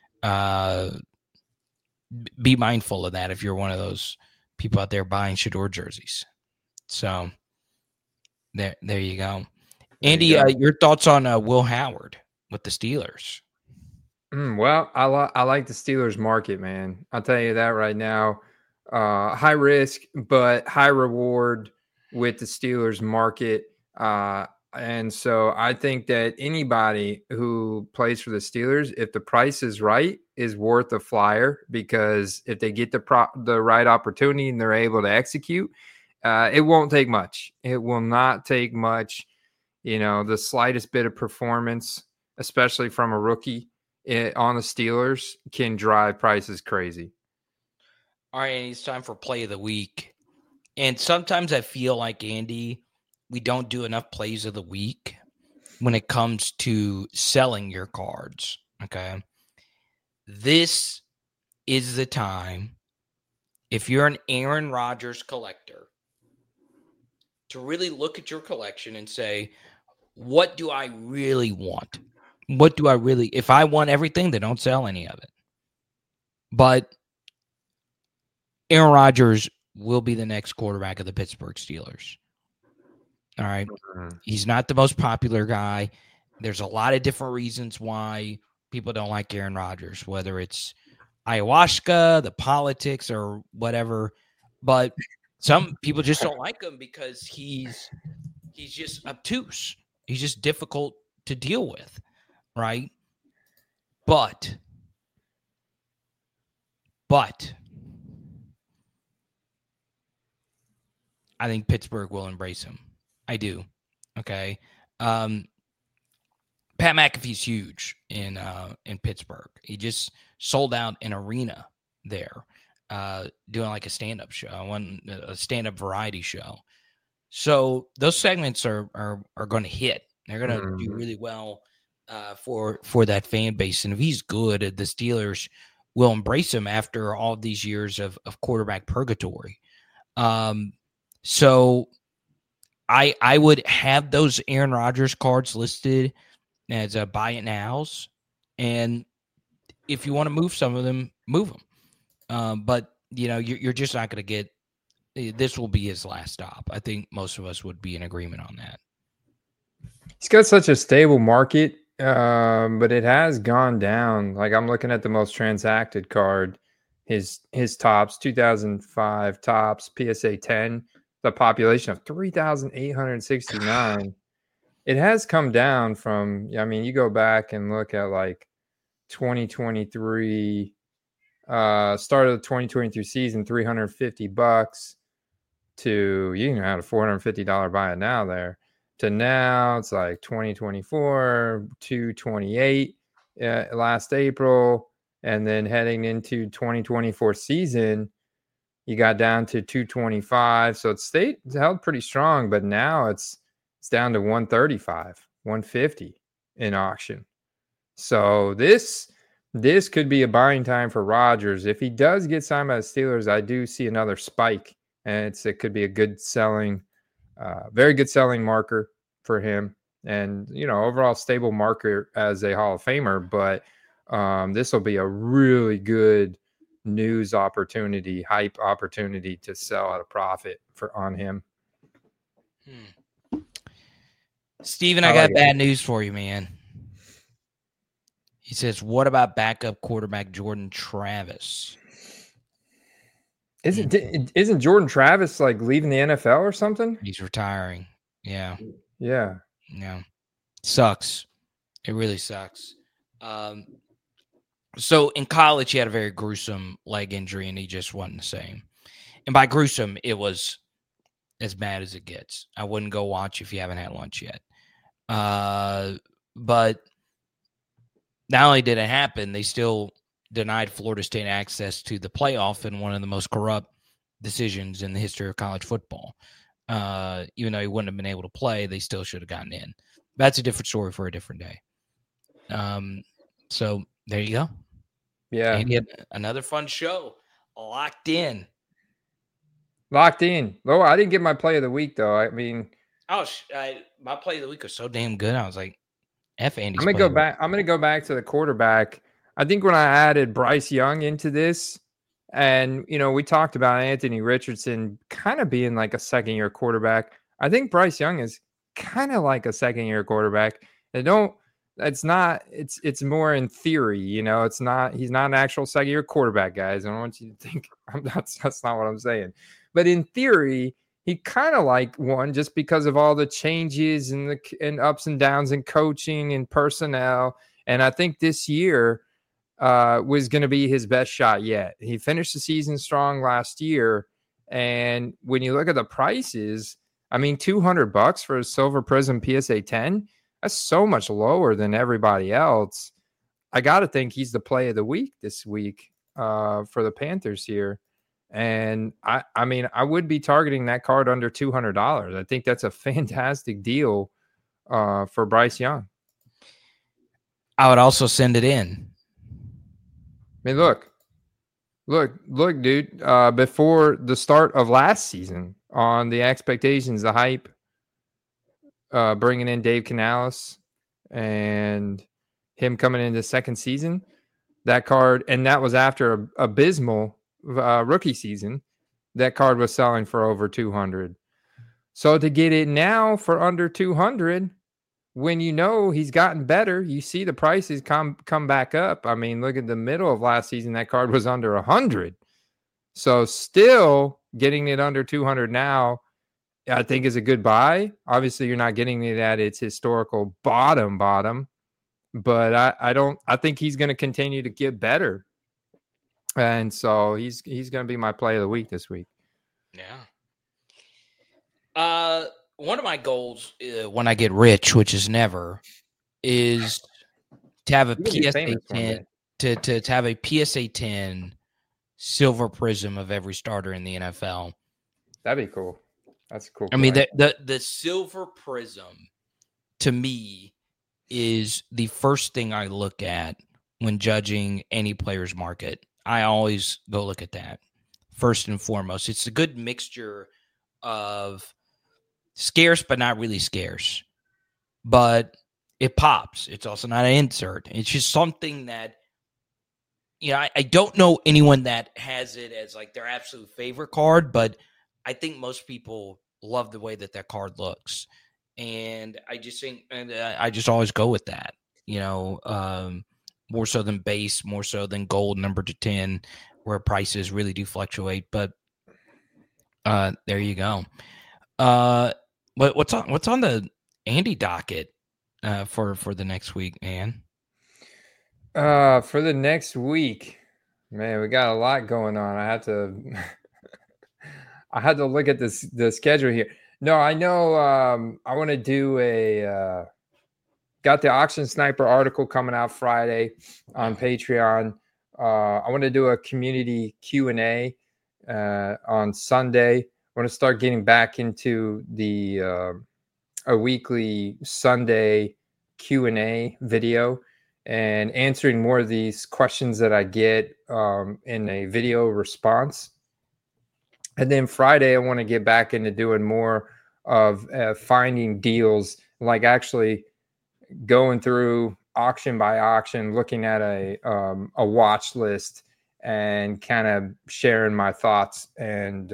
E: be mindful of that if you're one of those people out there buying Shedeur jerseys. So there you go. Andy, your thoughts on Will Howard with the Steelers?
F: Well, I like the Steelers market, man. I'll tell you that right now. High risk, but high reward with the Steelers market. And so I think that anybody who plays for the Steelers, if the price is right, is worth a flyer, because if they get the right opportunity and they're able to execute, it won't take much. It will not take much. You know, the slightest bit of performance, especially from a rookie on the Steelers, can drive prices crazy.
E: All right, Andy, it's time for play of the week. And sometimes I feel like, Andy, we don't do enough plays of the week when it comes to selling your cards, okay? This is the time, if you're an Aaron Rodgers collector, to really look at your collection and say, what do I really want? What do I really – if I want everything, then don't sell any of it. But Aaron Rodgers will be the next quarterback of the Pittsburgh Steelers. All right. He's not the most popular guy. There's a lot of different reasons why people don't like Aaron Rodgers, whether it's ayahuasca, the politics, or whatever. But some people just don't like him because he's He's just obtuse. He's just difficult to deal with, right? But I think Pittsburgh will embrace him. I do. Okay. Pat McAfee's huge in Pittsburgh. He just sold out an arena there, doing like a stand-up show, a stand-up variety show. So those segments are going to hit. They're going to do really well for that fan base. And if he's good, the Steelers will embrace him after all these years of quarterback purgatory. So I would have those Aaron Rodgers cards listed as buy it nows. And if you want to move some of them, move them. But, you're just not going to get – this will be his last stop. I think most of us would be in agreement on that.
F: He's got such a stable market, but it has gone down. Like I'm looking at the most transacted card, his tops, 2005 tops, PSA 10, the population of 3,869. It has come down from, you go back and look at like 2023, start of the 2023 season, $350 to, you can have a $450 buy it now there. To now, it's like 2024, 228 last April, and then heading into 2024 season, you got down to 225. So it's held pretty strong, but now it's down to 135, 150 in auction. So this could be a buying time for Rodgers. If he does get signed by the Steelers, I do see another spike, and it could be a good selling. Very good selling marker for him, and overall stable marker as a Hall of Famer. But this will be a really good news opportunity, hype opportunity to sell at a profit on him.
E: Steven, I got bad news for you, man. He says, "What about backup quarterback Jordan Travis?"
F: Isn't Jordan Travis like leaving the NFL or something?
E: He's retiring. Yeah. Sucks. It really sucks. So in college, he had a very gruesome leg injury, and he just wasn't the same. And by gruesome, it was as bad as it gets. I wouldn't go watch if you haven't had lunch yet. But not only did it happen, they still denied Florida State access to the playoff in one of the most corrupt decisions in the history of college football. Even though he wouldn't have been able to play, they still should have gotten in. That's a different story for a different day. So there you go.
F: Yeah.
E: And yet another fun show. Locked in.
F: Oh, I didn't get my play of the week, though. I mean.
E: My play of the week was so damn good. I was like, F Andy's
F: I'm going to go back to the quarterback. I think when I added Bryce Young into this, and, we talked about Anthony Richardson kind of being like a second-year quarterback. I think Bryce Young is kind of like a second-year quarterback. It's more in theory, it's not, he's not an actual second-year quarterback, guys. I don't want you to think that's not what I'm saying. But in theory, he kind of like one just because of all the changes and ups and downs in coaching and personnel. And I think this year was going to be his best shot yet. He finished the season strong last year. And when you look at the prices, I mean, $200 for a Silver Prism PSA 10, that's so much lower than everybody else. I got to think he's the play of the week this week for the Panthers here. And I mean, I would be targeting that card under $200. I think that's a fantastic deal for Bryce Young.
E: I would also send it in.
F: I mean, look, dude, before the start of last season on the expectations, the hype, bringing in Dave Canales and him coming into the second season, that card, and that was after a abysmal rookie season, that card was selling for over 200. So to get it now for under 200, when he's gotten better, you see the prices come back up. I mean, look at the middle of last season, that card was under 100. So still getting it under 200 now, I think is a good buy. Obviously, you're not getting me that it's historical bottom, but I think he's going to continue to get better. And so he's going to be my play of the week this week.
E: Yeah. One of my goals when I get rich, which is never, is to have a PSA 10 to have a PSA 10 silver prism of every starter in the NFL.
F: That'd be cool. That's cool.
E: I mean, the silver prism to me is the first thing I look at when judging any player's market. I always go look at that first and foremost. It's a good mixture of scarce but not really scarce, but it pops. It's also not an insert. It's just something that, I don't know anyone that has it as like their absolute favorite card, but I think most people love the way that card looks. And I just think, I just always go with that, more so than base, more so than gold number to 10, where prices really do fluctuate. But there you go. What's on the Andy docket for the next week, man?
F: For the next week, man, we got a lot going on. I had to look at the schedule here. No, I know. I want to do got the Auction Sniper article coming out Friday on Patreon. I want to do a community Q&A on Sunday. I want to start getting back into a weekly Sunday Q&A video and answering more of these questions that I get in a video response. And then Friday, I want to get back into doing more of finding deals, like actually going through auction by auction, looking at a watch list and kind of sharing my thoughts and,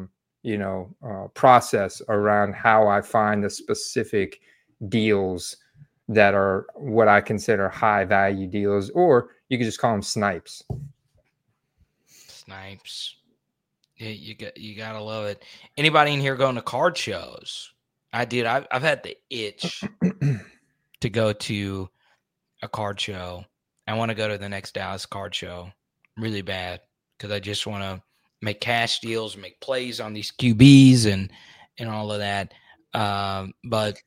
F: process around how I find the specific deals that are what I consider high value deals, or you could just call them snipes.
E: Snipes. Yeah, you gotta love it. Anybody in here going to card shows? I did. I've had the itch to go to a card show. I want to go to the next Dallas card show really bad because I just want to make cash deals, make plays on these QBs and all of that. But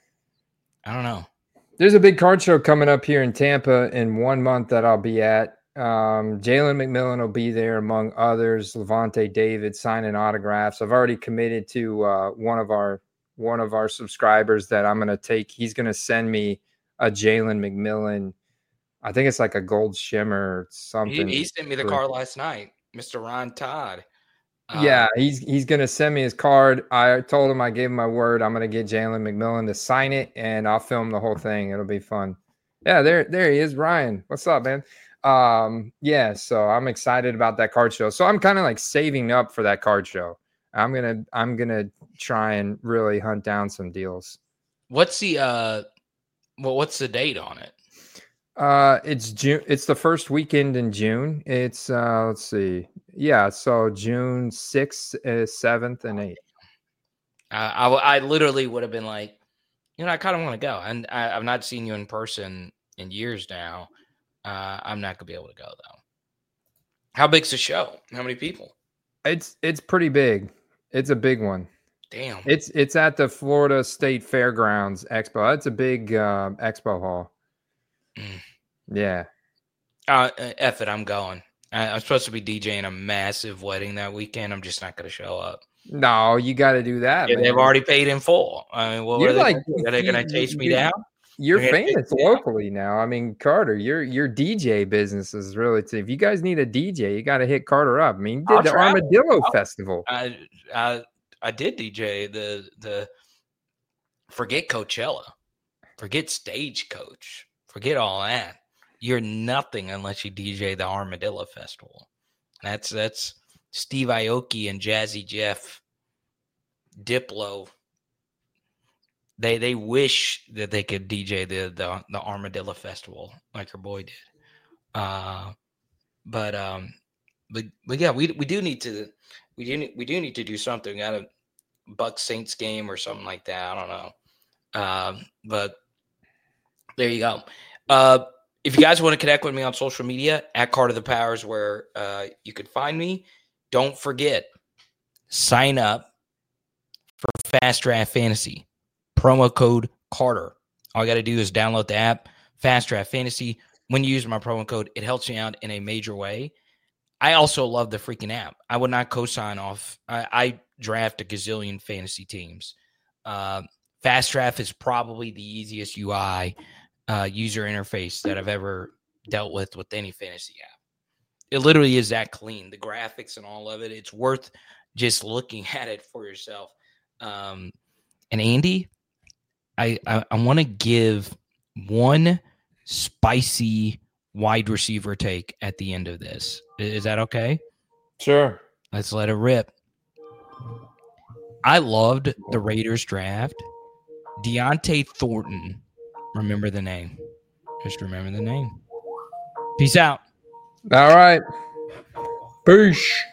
E: I don't know.
F: There's a big card show coming up here in Tampa in 1 month that I'll be at. Jalen McMillan will be there, among others. Levante David signing autographs. I've already committed to one of our subscribers that I'm going to take. He's going to send me a Jalen McMillan. I think it's like a gold shimmer or something.
E: He sent me the card last night, Mr. Ron Todd.
F: Yeah, he's going to send me his card. I told him, I gave him my word. I'm going to get Jalen McMillan to sign it, and I'll film the whole thing. It'll be fun. Yeah, there he is, Ryan. What's up, man? Yeah, so I'm excited about that card show. So I'm kind of like saving up for that card show. I'm gonna try and really hunt down some deals.
E: What's the what's the date on it?
F: It's June. It's the first weekend in June. It's let's see. Yeah, so June 6th, 7th, and 8th.
E: I literally would have been like, I kind of want to go, and I've not seen you in person in years now. I'm not gonna be able to go though. How big's the show? How many people?
F: It's pretty big. It's a big one.
E: Damn.
F: It's at the Florida State Fairgrounds Expo. It's a big expo hall. Yeah.
E: F it, I'm going. I'm supposed to be DJing a massive wedding that weekend. I'm just not going to show up.
F: No, you got to do that.
E: Yeah, they've already paid in full. I mean, what are they going to chase me down?
F: You're famous locally now. I mean, Carter, your DJ business is really. If you guys need a DJ, you got to hit Carter up. I mean, you did the Armadillo Festival.
E: I did DJ the. Forget Coachella, forget Stagecoach, forget all that. You're nothing unless you DJ the Armadillo Festival. That's Steve Aoki and Jazzy Jeff, Diplo. They wish that they could DJ the Armadillo Festival like your boy did. But yeah, we do need to do something. Bucks Saints game or something like that. I don't know. But there you go. If you guys want to connect with me on social media, at Card of the Powers, where you could find me. Don't forget, sign up for Fast Draft Fantasy. Promo code Carter. All you got to do is download the app, Fast Draft Fantasy. When you use my promo code, it helps me out in a major way. I also love the freaking app. I would not co-sign off. I draft a gazillion fantasy teams. Fast Draft is probably the easiest UI user interface that I've ever dealt with any fantasy app. It literally is that clean. The graphics and all of it. It's worth just looking at it for yourself. And Andy, I want to give one spicy wide receiver take at the end of this. Is that okay?
F: Sure.
E: Let's let it rip. I loved the Raiders draft. Deontay Thornton. Remember the name. Just remember the name. Peace out.
F: All right. Peace.